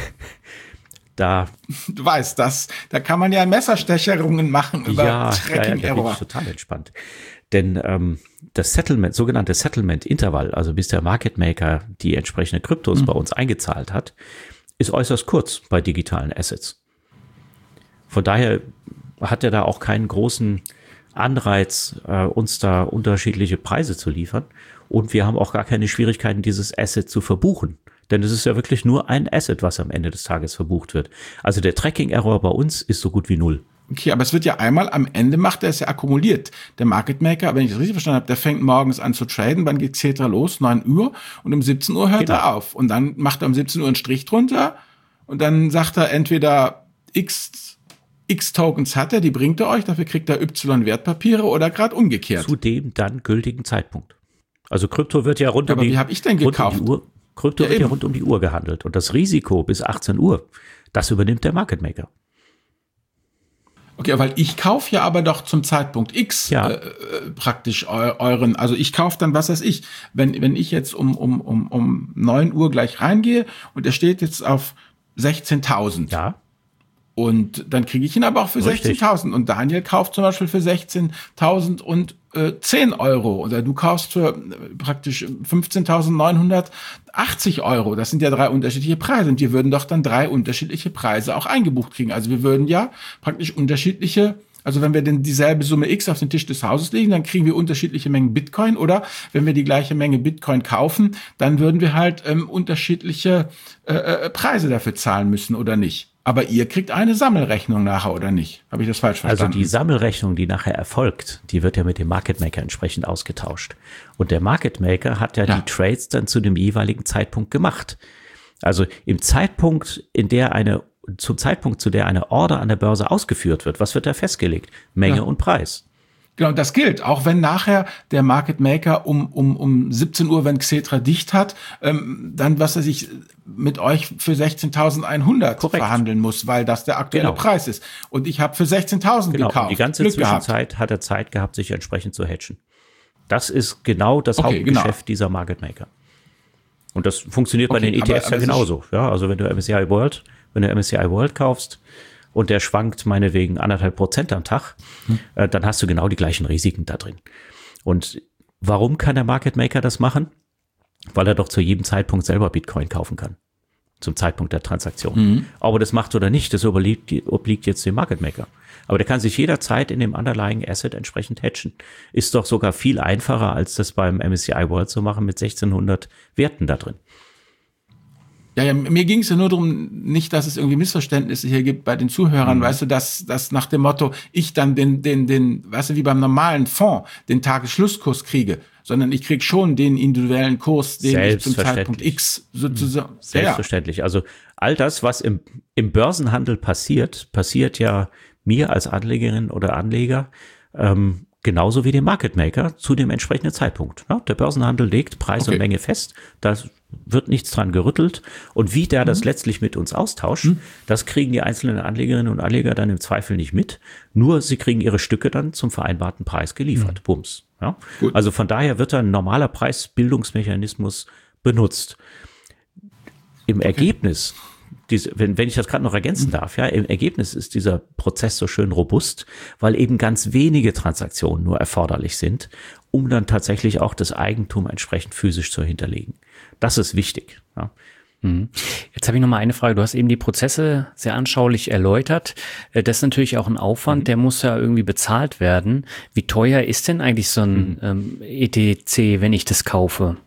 da... Du weißt, das, da kann man ja Messerstecherungen machen über ja, Tracking-Error. Ja, da bin ich total entspannt. Denn ähm, das Settlement, sogenannte Settlement-Intervall, also bis der Market Maker die entsprechende Kryptos mhm. bei uns eingezahlt hat, ist äußerst kurz bei digitalen Assets. Von daher hat er da auch keinen großen Anreiz, äh, uns da unterschiedliche Preise zu liefern. Und wir haben auch gar keine Schwierigkeiten, dieses Asset zu verbuchen. Denn es ist ja wirklich nur ein Asset, was am Ende des Tages verbucht wird. Also der Tracking-Error bei uns ist so gut wie null. Okay, aber es wird ja einmal am Ende macht er es ja akkumuliert. Der Market Maker, wenn ich das richtig verstanden habe, der fängt morgens an zu traden, dann geht Xetra los, neun Uhr und um siebzehn Uhr hört genau. er auf. Und dann macht er um siebzehn Uhr einen Strich drunter und dann sagt er entweder X X Tokens hat er, die bringt er euch, dafür kriegt er Y Wertpapiere oder gerade umgekehrt. Zu dem dann gültigen Zeitpunkt. Also Krypto wird ja rund um aber die, wie hab ich denn gekauft? Um die Uhr, Krypto ja, wird eben. ja rund um die Uhr gehandelt und das Risiko bis achtzehn Uhr, das übernimmt der Market Maker. Okay, weil ich kaufe ja aber doch zum Zeitpunkt X ja. äh, praktisch eu, euren, also ich kaufe dann, was weiß ich, wenn wenn ich jetzt um um um um neun Uhr gleich reingehe und der steht jetzt auf sechzehntausend. Ja. Und dann kriege ich ihn aber auch für sechzehntausend. Und Daniel kauft zum Beispiel für sechzehntausend und äh, zehn Euro oder du kaufst für äh, praktisch fünfzehntausendneunhundertachtzig Euro. Das sind ja drei unterschiedliche Preise und wir würden doch dann drei unterschiedliche Preise auch eingebucht kriegen. Also wir würden ja praktisch unterschiedliche, also wenn wir denn dieselbe Summe X auf den Tisch des Hauses legen, dann kriegen wir unterschiedliche Mengen Bitcoin, oder wenn wir die gleiche Menge Bitcoin kaufen, dann würden wir halt ähm, unterschiedliche äh, äh, Preise dafür zahlen müssen oder nicht. Aber ihr kriegt eine Sammelrechnung nachher, oder nicht? Habe ich das falsch verstanden? Also die Sammelrechnung, die nachher erfolgt, die wird ja mit dem Market Maker entsprechend ausgetauscht. Und der Market Maker hat ja, ja. die Trades dann zu dem jeweiligen Zeitpunkt gemacht. Also im Zeitpunkt, in der eine zum Zeitpunkt, zu der eine Order an der Börse ausgeführt wird, was wird da festgelegt? Menge ja. und Preis. Genau, das gilt. Auch wenn nachher der Market Maker um, um, um siebzehn Uhr, wenn Xetra dicht hat, ähm, dann, was er sich mit euch für sechzehntausendeinhundert Korrekt. Verhandeln muss, weil das der aktuelle genau. Preis ist. Und ich habe für sechzehntausend genau. gekauft. Die ganze Glück Zwischenzeit gehabt. hat er Zeit gehabt, sich entsprechend zu hedgen. Das ist genau das okay, Hauptgeschäft genau. dieser Market Maker. Und das funktioniert okay, bei den E T Fs aber, aber ja genauso. Ja, also wenn du M S C I World, wenn du M S C I World kaufst und der schwankt meinetwegen anderthalb Prozent am Tag, hm. äh, dann hast du genau die gleichen Risiken da drin. Und warum kann der Market Maker das machen? Weil er doch zu jedem Zeitpunkt selber Bitcoin kaufen kann. Zum Zeitpunkt der Transaktion. Mhm. Ob er das macht oder nicht, das obliegt, obliegt jetzt dem Market Maker. Aber der kann sich jederzeit in dem underlying Asset entsprechend hedgen. Ist doch sogar viel einfacher, als das beim M S C I World zu machen mit sechzehnhundert Werten da drin. Ja, ja, mir ging es ja nur darum, nicht, dass es irgendwie Missverständnisse hier gibt bei den Zuhörern, mhm. weißt du, dass, dass nach dem Motto, ich dann den, den, den, weißt du, wie beim normalen Fonds, den Tagesschlusskurs kriege, sondern ich krieg schon den individuellen Kurs, den ich zum Zeitpunkt X sozusagen. Mhm. Selbstverständlich. Ja. Also all das, was im, im Börsenhandel passiert, passiert ja mir als Anlegerin oder Anleger, ähm, genauso wie dem Market Maker zu dem entsprechenden Zeitpunkt. Ja, der Börsenhandel legt Preis okay. und Menge fest, da wird nichts dran gerüttelt. Und wie der mhm. das letztlich mit uns austauscht, mhm. das kriegen die einzelnen Anlegerinnen und Anleger dann im Zweifel nicht mit. Nur sie kriegen ihre Stücke dann zum vereinbarten Preis geliefert. Mhm. Bums. Ja? Also von daher wird ein normaler Preisbildungsmechanismus benutzt. Im okay. Ergebnis, diese, wenn, wenn ich das gerade noch ergänzen darf, ja, im Ergebnis ist dieser Prozess so schön robust, weil eben ganz wenige Transaktionen nur erforderlich sind, um dann tatsächlich auch das Eigentum entsprechend physisch zu hinterlegen. Das ist wichtig. Ja. Jetzt habe ich noch mal eine Frage. Du hast eben die Prozesse sehr anschaulich erläutert. Das ist natürlich auch ein Aufwand, mhm. der muss ja irgendwie bezahlt werden. Wie teuer ist denn eigentlich so ein mhm. ähm, E T C, wenn ich das kaufe?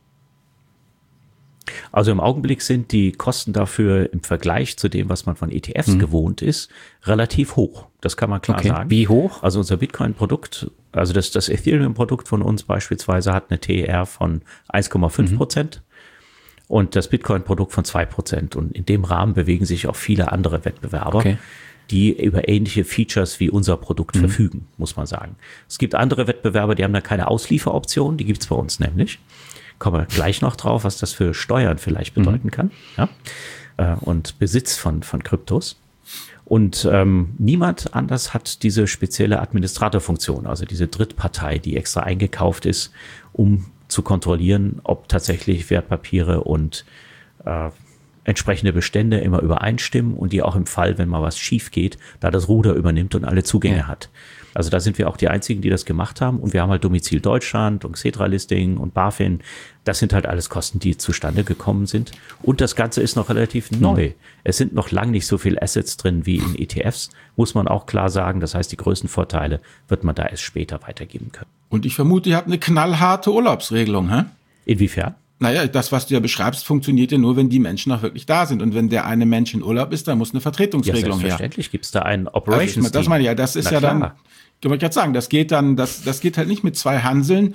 Also im Augenblick sind die Kosten dafür im Vergleich zu dem, was man von E T Fs mhm. gewohnt ist, relativ hoch. Das kann man klar okay. sagen. Wie hoch? Also unser Bitcoin-Produkt, also das, das Ethereum-Produkt von uns beispielsweise hat eine T E R von eins Komma fünf Prozent mhm. und das Bitcoin-Produkt von zwei Prozent. Und in dem Rahmen bewegen sich auch viele andere Wettbewerber, okay. die über ähnliche Features wie unser Produkt mhm. verfügen, muss man sagen. Es gibt andere Wettbewerber, die haben da keine Auslieferoption, die gibt's bei uns nämlich. Kommen wir gleich noch drauf, was das für Steuern vielleicht bedeuten mhm. kann, ja, äh, und Besitz von von Kryptos. Und ähm, niemand anders hat diese spezielle Administratorfunktion, also diese Drittpartei, die extra eingekauft ist, um zu kontrollieren, ob tatsächlich Wertpapiere und äh, entsprechende Bestände immer übereinstimmen und die auch im Fall, wenn mal was schief geht, da das Ruder übernimmt und alle Zugänge ja. hat. Also da sind wir auch die Einzigen, die das gemacht haben. Und wir haben halt Domizil Deutschland und Xetra-Listing und BaFin. Das sind halt alles Kosten, die zustande gekommen sind. Und das Ganze ist noch relativ mhm. neu. Es sind noch lang nicht so viele Assets drin wie in E T Fs, muss man auch klar sagen. Das heißt, die größten Vorteile wird man da erst später weitergeben können. Und ich vermute, ihr habt eine knallharte Urlaubsregelung, hä? Inwiefern? Naja, das, was du ja beschreibst, funktioniert ja nur, wenn die Menschen auch wirklich da sind. Und wenn der eine Mensch in Urlaub ist, dann muss eine Vertretungsregelung her. Ja, selbstverständlich gibt es da einen Operations-Team. Also, das meine ich ja, das ist Na ja klar. dann, ich wollte gerade sagen, das geht dann, das, das geht halt nicht mit zwei Hanseln,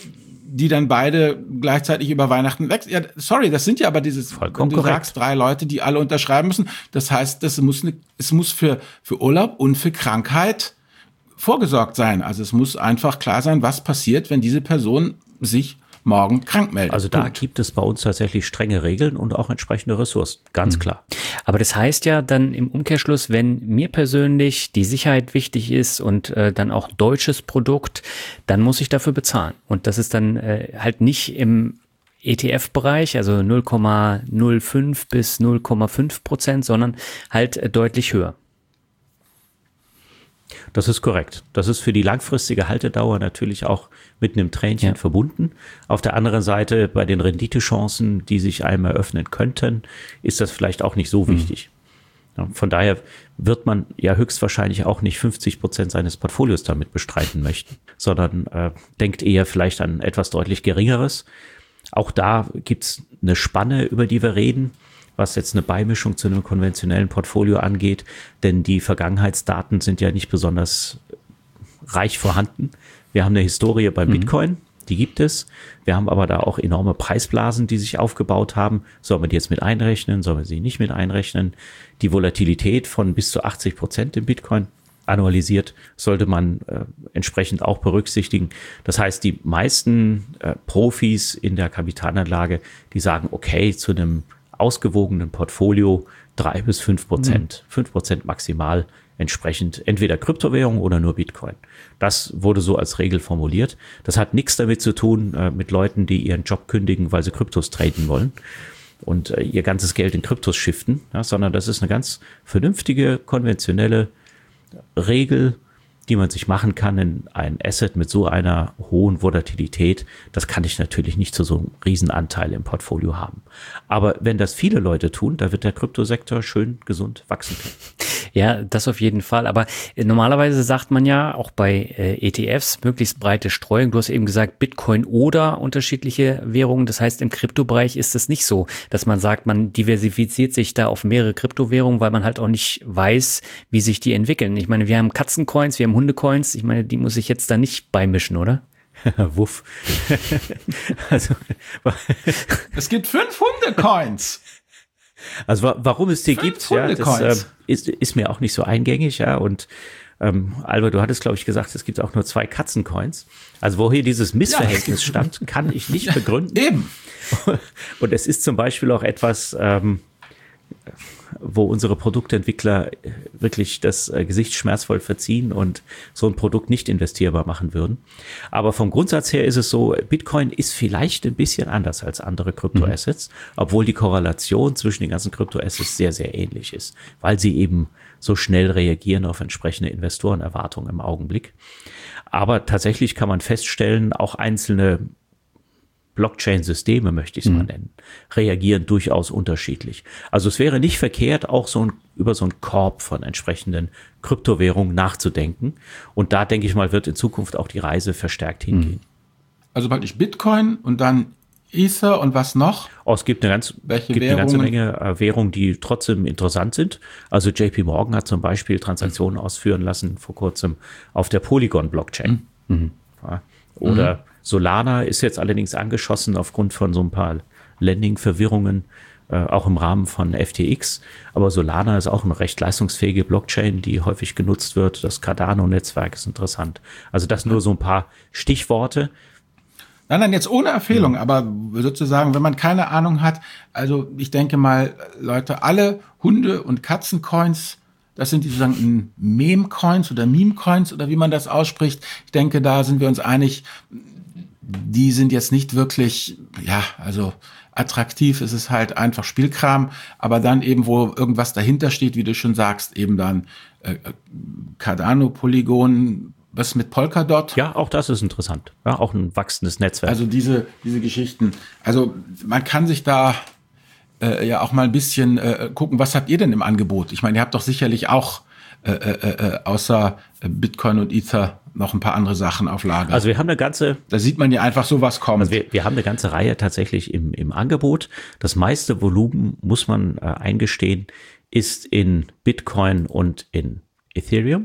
die dann beide gleichzeitig über Weihnachten weg. Ja, sorry, das sind ja aber dieses, Vollkommen wenn du korrekt. sagst, drei Leute, die alle unterschreiben müssen. Das heißt, das muss eine, es muss für, für Urlaub und für Krankheit vorgesorgt sein. Also es muss einfach klar sein, was passiert, wenn diese Person sich morgen krank meldet. Also da Punkt. Gibt es bei uns tatsächlich strenge Regeln und auch entsprechende Ressourcen, ganz mhm. klar. Aber das heißt ja dann im Umkehrschluss, wenn mir persönlich die Sicherheit wichtig ist und äh, dann auch deutsches Produkt, dann muss ich dafür bezahlen. Und das ist dann äh, halt nicht im E T F-Bereich, also null Komma null fünf bis null Komma fünf Prozent, sondern halt äh, deutlich höher. Das ist korrekt. Das ist für die langfristige Haltedauer natürlich auch mit einem Tränchen ja. verbunden. Auf der anderen Seite, bei den Renditechancen, die sich einem eröffnen könnten, ist das vielleicht auch nicht so wichtig. Mhm. Ja, von daher wird man ja höchstwahrscheinlich auch nicht fünfzig Prozent seines Portfolios damit bestreiten möchten, sondern äh, denkt eher vielleicht an etwas deutlich Geringeres. Auch da gibt's eine Spanne, über die wir reden, was jetzt eine Beimischung zu einem konventionellen Portfolio angeht, denn die Vergangenheitsdaten sind ja nicht besonders reich vorhanden. Wir haben eine Historie beim mhm. Bitcoin, die gibt es. Wir haben aber da auch enorme Preisblasen, die sich aufgebaut haben. Sollen wir die jetzt mit einrechnen? Sollen wir sie nicht mit einrechnen? Die Volatilität von bis zu achtzig Prozent im Bitcoin annualisiert sollte man äh, entsprechend auch berücksichtigen. Das heißt, die meisten äh, Profis in der Kapitalanlage, die sagen, okay, zu einem ausgewogenen Portfolio drei bis fünf Prozent, fünf Prozent maximal entsprechend entweder Kryptowährung oder nur Bitcoin. Das wurde so als Regel formuliert. Das hat nichts damit zu tun äh, mit Leuten, die ihren Job kündigen, weil sie Kryptos traden wollen und äh, ihr ganzes Geld in Kryptos shiften, ja, sondern das ist eine ganz vernünftige, konventionelle Regel, die man sich machen kann in ein Asset mit so einer hohen Volatilität. Das kann ich natürlich nicht zu so einem Riesenanteil im Portfolio haben. Aber wenn das viele Leute tun, da wird der Kryptosektor schön gesund wachsen können. Ja, das auf jeden Fall. Aber normalerweise sagt man ja auch bei äh, E T Fs möglichst breite Streuung. Du hast eben gesagt, Bitcoin oder unterschiedliche Währungen. Das heißt, im Kryptobereich ist es nicht so, dass man sagt, man diversifiziert sich da auf mehrere Kryptowährungen, weil man halt auch nicht weiß, wie sich die entwickeln. Ich meine, wir haben Katzencoins, wir haben Hundecoins. Ich meine, die muss ich jetzt da nicht beimischen, oder? Wuff. Also, es gibt fünf Hundecoins. Also warum es die Fünf gibt, ja, das äh, ist, ist mir auch nicht so eingängig, ja. Und ähm, Albert, du hattest, glaube ich, gesagt, es gibt auch nur zwei Katzencoins. Also wo hier dieses Missverhältnis ja. stand, kann ich nicht begründen. Eben. Und es ist zum Beispiel auch etwas, ähm, wo unsere Produktentwickler wirklich das äh, Gesicht schmerzvoll verziehen und so ein Produkt nicht investierbar machen würden. Aber vom Grundsatz her ist es so, Bitcoin ist vielleicht ein bisschen anders als andere Kryptoassets, mhm. obwohl die Korrelation zwischen den ganzen Kryptoassets sehr, sehr ähnlich ist, weil sie eben so schnell reagieren auf entsprechende Investorenerwartungen im Augenblick. Aber tatsächlich kann man feststellen, auch einzelne Blockchain-Systeme, möchte ich es mhm. mal nennen, reagieren durchaus unterschiedlich. Also es wäre nicht verkehrt, auch so ein, über so einen Korb von entsprechenden Kryptowährungen nachzudenken. Und da, denke ich mal, wird in Zukunft auch die Reise verstärkt hingehen. Also praktisch Bitcoin und dann Ether und was noch? Oh, es gibt eine, ganz, gibt eine ganze Menge äh, Währungen, die trotzdem interessant sind. Also J P Morgan hat zum Beispiel Transaktionen mhm. ausführen lassen vor kurzem auf der Polygon-Blockchain. Mhm. Ja, oder mhm. Solana ist jetzt allerdings angeschossen aufgrund von so ein paar Landing-Verwirrungen, äh, auch im Rahmen von F T X. Aber Solana ist auch eine recht leistungsfähige Blockchain, die häufig genutzt wird. Das Cardano-Netzwerk ist interessant. Also das nur so ein paar Stichworte. Nein, nein, jetzt ohne Empfehlung, aber sozusagen, wenn man keine Ahnung hat, also ich denke mal, Leute, alle Hunde- und Katzencoins, das sind die sozusagen Meme-Coins oder Meme-Coins oder wie man das ausspricht. Ich denke, da sind wir uns einig, die sind jetzt nicht wirklich, ja, also attraktiv. Es ist halt einfach Spielkram, aber dann eben, wo irgendwas dahinter steht, wie du schon sagst, eben dann äh, Cardano, Polygon, was mit Polkadot. Ja, auch das ist interessant. Ja, auch ein wachsendes Netzwerk. Also diese diese Geschichten. Also man kann sich da äh, ja auch mal ein bisschen äh, gucken, was habt ihr denn im Angebot? Ich meine, ihr habt doch sicherlich auch äh, äh, außer Bitcoin und Ether noch ein paar andere Sachen auf Lager. Also wir haben eine ganze... Da sieht man ja einfach so, was kommt. Also wir, wir haben eine ganze Reihe tatsächlich im, im Angebot. Das meiste Volumen, muss man äh, eingestehen, ist in Bitcoin und in Ethereum.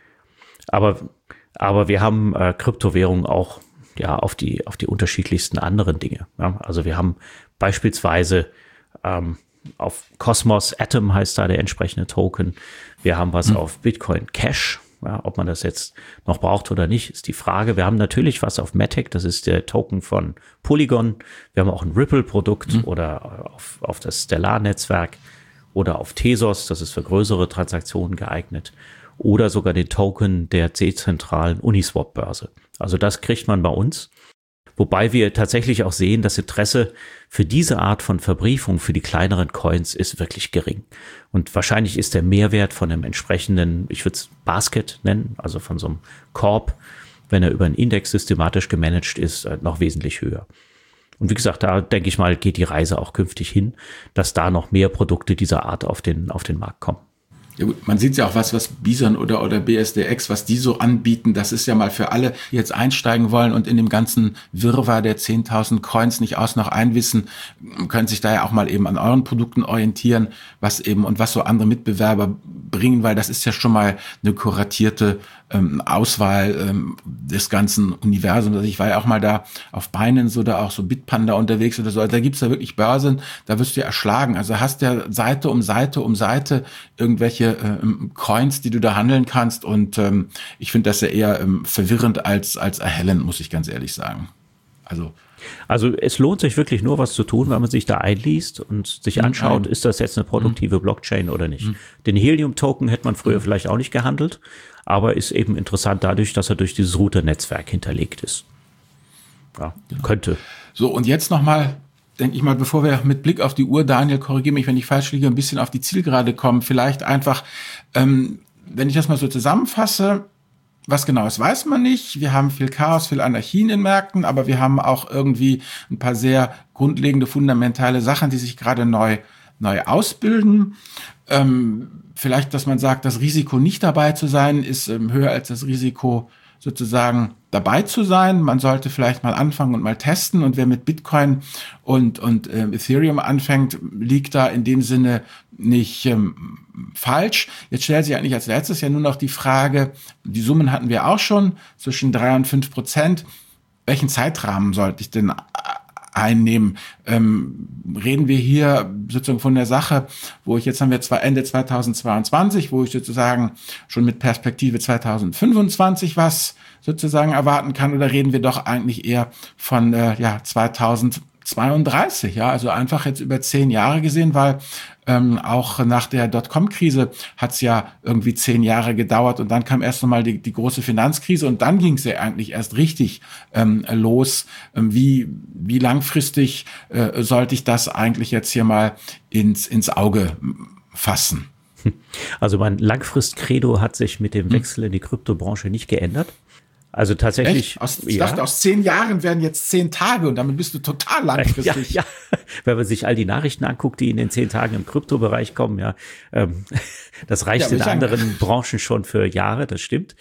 Aber, aber wir haben äh, Kryptowährungen auch ja, auf die, auf die unterschiedlichsten anderen Dinge. Ja? Also wir haben beispielsweise ähm, auf Cosmos Atom heißt da der entsprechende Token. Wir haben was mhm. auf Bitcoin Cash. Ja, ob man das jetzt noch braucht oder nicht, ist die Frage. Wir haben natürlich was auf Matic, das ist der Token von Polygon. Wir haben auch ein Ripple-Produkt mhm. oder auf, auf das Stellar-Netzwerk oder auf Tezos, das ist für größere Transaktionen geeignet. Oder sogar den Token der dezentralen Uniswap-Börse. Also das kriegt man bei uns. Wobei wir tatsächlich auch sehen, das Interesse für diese Art von Verbriefung für die kleineren Coins ist wirklich gering. Und wahrscheinlich ist der Mehrwert von einem entsprechenden, ich würde es Basket nennen, also von so einem Korb, wenn er über einen Index systematisch gemanagt ist, noch wesentlich höher. Und wie gesagt, da denke ich mal, geht die Reise auch künftig hin, dass da noch mehr Produkte dieser Art auf den, auf den Markt kommen. Ja gut, man sieht ja auch was, was Bison oder, oder B S D X, was die so anbieten, das ist ja mal für alle, die jetzt einsteigen wollen und in dem ganzen Wirrwarr der zehntausend Coins nicht aus noch einwissen, können sich da ja auch mal eben an euren Produkten orientieren, was eben und was so andere Mitbewerber bringen, weil das ist ja schon mal eine kuratierte ähm, Auswahl ähm, des ganzen Universums. Also ich war ja auch mal da auf Binance oder auch so Bitpanda unterwegs oder so, also da gibt's ja wirklich Börsen, da wirst du ja erschlagen. Also hast ja Seite um Seite um Seite irgendwelche ähm, Coins, die du da handeln kannst und ähm, ich finde das ja eher ähm, verwirrend als als erhellend, muss ich ganz ehrlich sagen. Also Also es lohnt sich wirklich nur was zu tun, wenn man sich da einliest und sich anschaut, ist das jetzt eine produktive Blockchain oder nicht. Mhm. Den Helium-Token hätte man früher mhm. vielleicht auch nicht gehandelt, aber ist eben interessant dadurch, dass er durch dieses Router-Netzwerk hinterlegt ist. Ja, könnte. So, und jetzt nochmal, denke ich mal, bevor wir mit Blick auf die Uhr, Daniel, korrigiere mich, wenn ich falsch liege, ein bisschen auf die Zielgerade kommen, vielleicht einfach, ähm, wenn ich das mal so zusammenfasse, was genau ist, weiß man nicht. Wir haben viel Chaos, viel Anarchie in den Märkten, aber wir haben auch irgendwie ein paar sehr grundlegende, fundamentale Sachen, die sich gerade neu neu ausbilden. Ähm, vielleicht, dass man sagt, das Risiko nicht dabei zu sein, ist ähm, höher als das Risiko sozusagen dabei zu sein. Man sollte vielleicht mal anfangen und mal testen. Und wer mit Bitcoin und und äh, Ethereum anfängt, liegt da in dem Sinne nicht ähm, falsch. Jetzt stellt sich eigentlich als letztes ja nur noch die Frage, die Summen hatten wir auch schon, zwischen drei und fünf Prozent. Welchen Zeitrahmen sollte ich denn einnehmen? Ähm, reden wir hier sozusagen von der Sache, wo ich, jetzt haben wir zwar Ende zweitausendzweiundzwanzig, wo ich sozusagen schon mit Perspektive zweitausendfünfundzwanzig was sozusagen erwarten kann, oder reden wir doch eigentlich eher von äh, ja zweitausendzweiunddreißig, ja, also einfach jetzt über zehn Jahre gesehen, weil ähm, auch nach der Dotcom-Krise hat es ja irgendwie zehn Jahre gedauert und dann kam erst nochmal die, die große Finanzkrise und dann ging es ja eigentlich erst richtig ähm, los. Ähm, wie, wie langfristig äh, sollte ich das eigentlich jetzt hier mal ins, ins Auge fassen? Also mein Langfrist-Credo hat sich mit dem Wechsel in die Kryptobranche nicht geändert. Also tatsächlich. Aus, ich ja. dachte, aus zehn Jahren werden jetzt zehn Tage und damit bist du total langfristig. Ja, ja. Wenn man sich all die Nachrichten anguckt, die in den zehn Tagen im Kryptobereich kommen, ja, ähm, das reicht ja, in anderen sagen. Branchen schon für Jahre, das stimmt.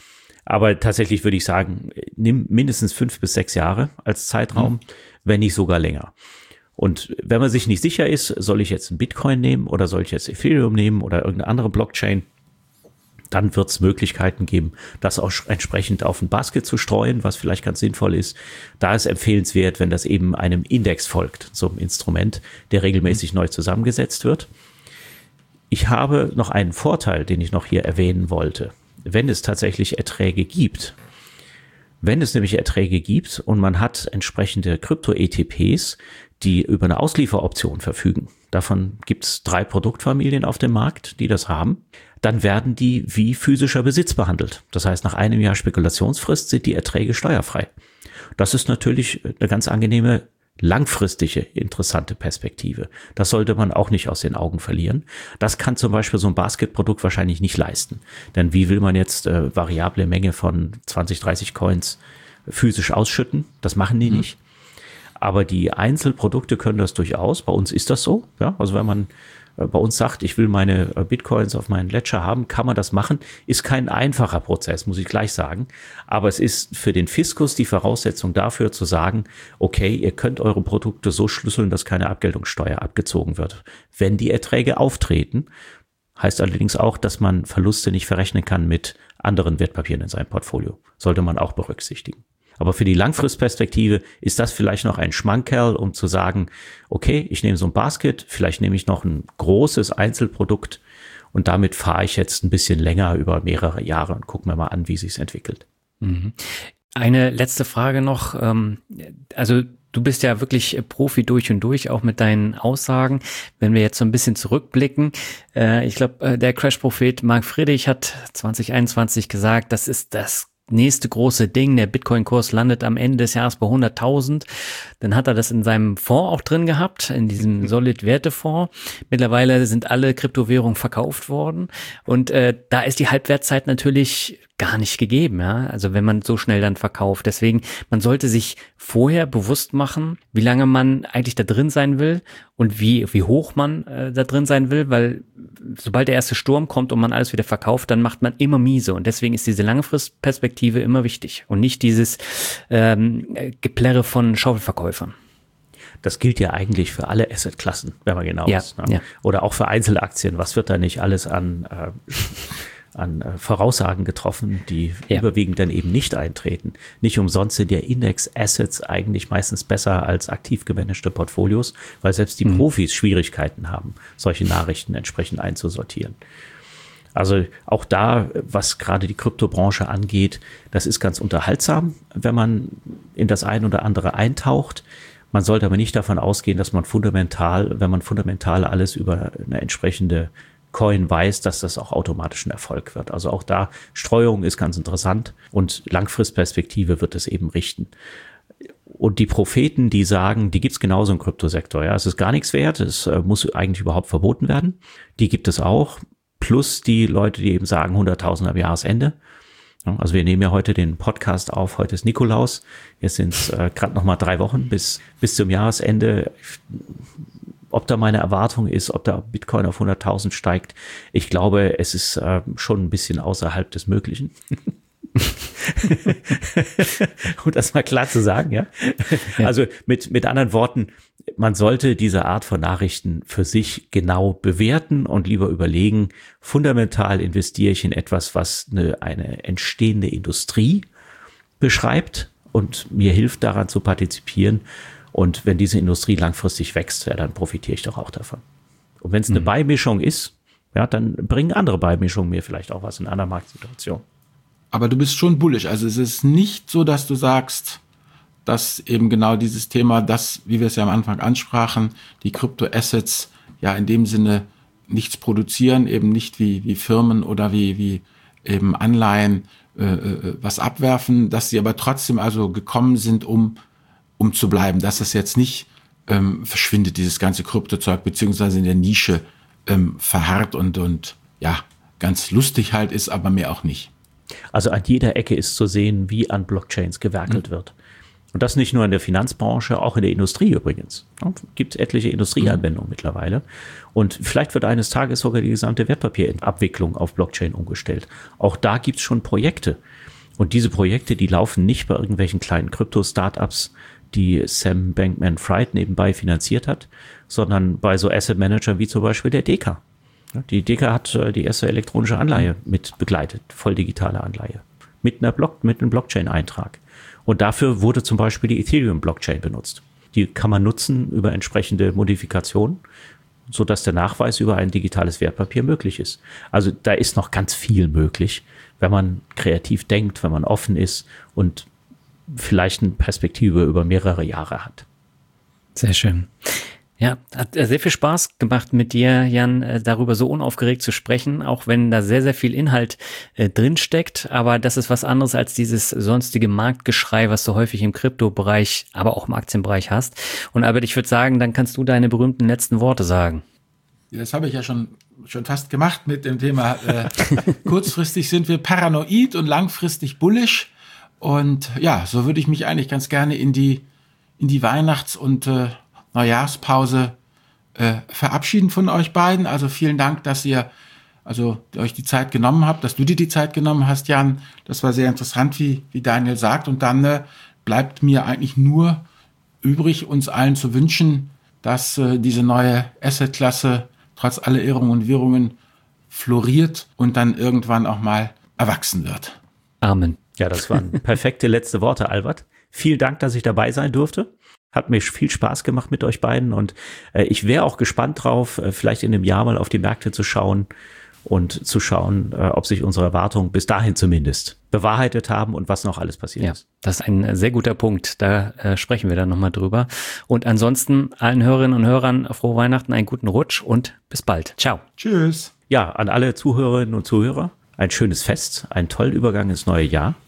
Aber tatsächlich würde ich sagen, nimm mindestens fünf bis sechs Jahre als Zeitraum, mhm. wenn nicht sogar länger. Und wenn man sich nicht sicher ist, soll ich jetzt einen Bitcoin nehmen oder soll ich jetzt Ethereum nehmen oder irgendeine andere Blockchain, dann wird es Möglichkeiten geben, das auch entsprechend auf ein Basket zu streuen, was vielleicht ganz sinnvoll ist. Da ist empfehlenswert, wenn das eben einem Index folgt, so einem Instrument, der regelmäßig mhm. neu zusammengesetzt wird. Ich habe noch einen Vorteil, den ich noch hier erwähnen wollte, wenn es tatsächlich Erträge gibt. Wenn es nämlich Erträge gibt und man hat entsprechende Krypto-E T Ps, die über eine Auslieferoption verfügen, davon gibt es drei Produktfamilien auf dem Markt, die das haben, dann werden die wie physischer Besitz behandelt. Das heißt, nach einem Jahr Spekulationsfrist sind die Erträge steuerfrei. Das ist natürlich eine ganz angenehme, langfristige, interessante Perspektive. Das sollte man auch nicht aus den Augen verlieren. Das kann zum Beispiel so ein Basket-Produkt wahrscheinlich nicht leisten. Denn wie will man jetzt äh, variable Menge von zwanzig, dreißig Coins physisch ausschütten? Das machen die mhm. nicht. Aber die Einzelprodukte können das durchaus. Bei uns ist das so. Ja, also wenn man äh, bei uns sagt, ich will meine äh, Bitcoins auf meinen Ledger haben, kann man das machen. Ist kein einfacher Prozess, muss ich gleich sagen. Aber es ist für den Fiskus die Voraussetzung dafür zu sagen, okay, ihr könnt eure Produkte so schlüsseln, dass keine Abgeltungssteuer abgezogen wird. Wenn die Erträge auftreten, heißt allerdings auch, dass man Verluste nicht verrechnen kann mit anderen Wertpapieren in seinem Portfolio. Sollte man auch berücksichtigen. Aber für die Langfristperspektive ist das vielleicht noch ein Schmankerl, um zu sagen, okay, ich nehme so ein Basket, vielleicht nehme ich noch ein großes Einzelprodukt und damit fahre ich jetzt ein bisschen länger über mehrere Jahre und gucken wir mal an, wie sich's entwickelt. Eine letzte Frage noch. Also du bist ja wirklich Profi durch und durch, auch mit deinen Aussagen. Wenn wir jetzt so ein bisschen zurückblicken, ich glaube, der Crash-Prophet Marc Friedrich hat zwanzig einundzwanzig gesagt, das ist das nächste große Ding, der Bitcoin-Kurs landet am Ende des Jahres bei hunderttausend. Dann hat er das in seinem Fonds auch drin gehabt, in diesem Solid-Werte-Fonds. Mittlerweile sind alle Kryptowährungen verkauft worden und äh, da ist die Halbwertszeit natürlich gar nicht gegeben, ja. Also wenn man so schnell dann verkauft. Deswegen, man sollte sich vorher bewusst machen, wie lange man eigentlich da drin sein will und wie wie hoch man äh, da drin sein will, weil sobald der erste Sturm kommt und man alles wieder verkauft, dann macht man immer miese. Und deswegen ist diese Langfristperspektive immer wichtig und nicht dieses ähm, Geplärre von Schaufelverkäufern. Das gilt ja eigentlich für alle Assetklassen, wenn man genau ja, ist. Ne? Ja. Oder auch für Einzelaktien. Was wird da nicht alles an äh, an äh, Voraussagen getroffen, die ja. überwiegend dann eben nicht eintreten. Nicht umsonst sind ja Index-Assets eigentlich meistens besser als aktiv gemanagte Portfolios, weil selbst die mhm. Profis Schwierigkeiten haben, solche Nachrichten entsprechend einzusortieren. Also auch da, was gerade die Kryptobranche angeht, das ist ganz unterhaltsam, wenn man in das ein oder andere eintaucht. Man sollte aber nicht davon ausgehen, dass man fundamental, wenn man fundamental alles über eine entsprechende Coin weiß, dass das auch automatisch ein Erfolg wird. Also auch da, Streuung ist ganz interessant und Langfristperspektive wird es eben richten. Und die Propheten, die sagen, die gibt's genauso im Kryptosektor. Ja, es ist gar nichts wert, es äh, muss eigentlich überhaupt verboten werden. Die gibt es auch. Plus die Leute, die eben sagen, hunderttausend am Jahresende. Ja, also wir nehmen ja heute den Podcast auf, heute ist Nikolaus. Jetzt sind es äh, gerade noch mal drei Wochen bis, bis zum Jahresende. Ob da meine Erwartung ist, ob da Bitcoin auf hunderttausend steigt, ich glaube, es ist äh, schon ein bisschen außerhalb des Möglichen. Um das mal klar zu sagen, ja. ja. Also mit, mit anderen Worten, man sollte diese Art von Nachrichten für sich genau bewerten und lieber überlegen, fundamental investiere ich in etwas, was eine, eine entstehende Industrie beschreibt und mir hilft daran zu partizipieren. Und wenn diese Industrie langfristig wächst, ja, dann profitiere ich doch auch davon. Und wenn es eine mhm. Beimischung ist, ja, dann bringen andere Beimischungen mir vielleicht auch was in einer Marktsituation. Aber du bist schon bullish. Also es ist nicht so, dass du sagst, dass eben genau dieses Thema, das, wie wir es ja am Anfang ansprachen, die Kryptoassets ja in dem Sinne nichts produzieren, eben nicht wie, wie Firmen oder wie, wie eben Anleihen äh, was abwerfen, dass sie aber trotzdem also gekommen sind, um um zu bleiben, dass es jetzt nicht ähm, verschwindet, dieses ganze Kryptozeug, beziehungsweise in der Nische ähm, verharrt und, und ja, ganz lustig halt ist, aber mehr auch nicht. Also an jeder Ecke ist zu sehen, wie an Blockchains gewerkelt mhm. wird. Und das nicht nur in der Finanzbranche, auch in der Industrie übrigens. Ja, gibt es etliche Industrieanwendungen mhm. mittlerweile. Und vielleicht wird eines Tages sogar die gesamte Wertpapierabwicklung auf Blockchain umgestellt. Auch da gibt es schon Projekte. Und diese Projekte, die laufen nicht bei irgendwelchen kleinen Krypto-Startups, die Sam Bankman-Fried nebenbei finanziert hat, sondern bei so Asset-Managern wie zum Beispiel der D K. Die D K hat die erste elektronische Anleihe mit begleitet, voll digitale Anleihe, mit einer Block, mit einem Blockchain-Eintrag. Und dafür wurde zum Beispiel die Ethereum-Blockchain benutzt. Die kann man nutzen über entsprechende Modifikationen, sodass der Nachweis über ein digitales Wertpapier möglich ist. Also da ist noch ganz viel möglich, wenn man kreativ denkt, wenn man offen ist und vielleicht eine Perspektive über mehrere Jahre hat. Sehr schön. Ja, hat sehr viel Spaß gemacht mit dir, Jan, darüber so unaufgeregt zu sprechen, auch wenn da sehr, sehr viel Inhalt äh, drin steckt. Aber das ist was anderes als dieses sonstige Marktgeschrei, was du häufig im Kryptobereich, aber auch im Aktienbereich hast. Und Albert, ich würde sagen, dann kannst du deine berühmten letzten Worte sagen. Das habe ich ja schon schon fast gemacht mit dem Thema. Äh, kurzfristig sind wir paranoid und langfristig bullish. Und ja, so würde ich mich eigentlich ganz gerne in die in die Weihnachts- und äh, Neujahrspause äh, verabschieden von euch beiden. Also vielen Dank, dass ihr also euch die Zeit genommen habt, dass du dir die Zeit genommen hast, Jan. Das war sehr interessant, wie wie Daniel sagt. Und dann äh, bleibt mir eigentlich nur übrig, uns allen zu wünschen, dass äh, diese neue Assetklasse trotz aller Irrungen und Wirrungen floriert und dann irgendwann auch mal erwachsen wird. Amen. Ja, das waren perfekte letzte Worte, Albert. Vielen Dank, dass ich dabei sein durfte. Hat mir viel Spaß gemacht mit euch beiden und äh, ich wäre auch gespannt drauf, äh, vielleicht in einem Jahr mal auf die Märkte zu schauen und zu schauen, äh, ob sich unsere Erwartungen bis dahin zumindest bewahrheitet haben und was noch alles passiert ja, ist. Das ist ein sehr guter Punkt. Da äh, sprechen wir dann nochmal drüber. Und ansonsten allen Hörerinnen und Hörern frohe Weihnachten, einen guten Rutsch und bis bald. Ciao. Tschüss. Ja, an alle Zuhörerinnen und Zuhörer ein schönes Fest, einen tollen Übergang ins neue Jahr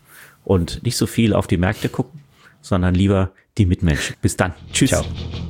und nicht so viel auf die Märkte gucken, sondern lieber die Mitmenschen. Bis dann. Tschüss. Ciao.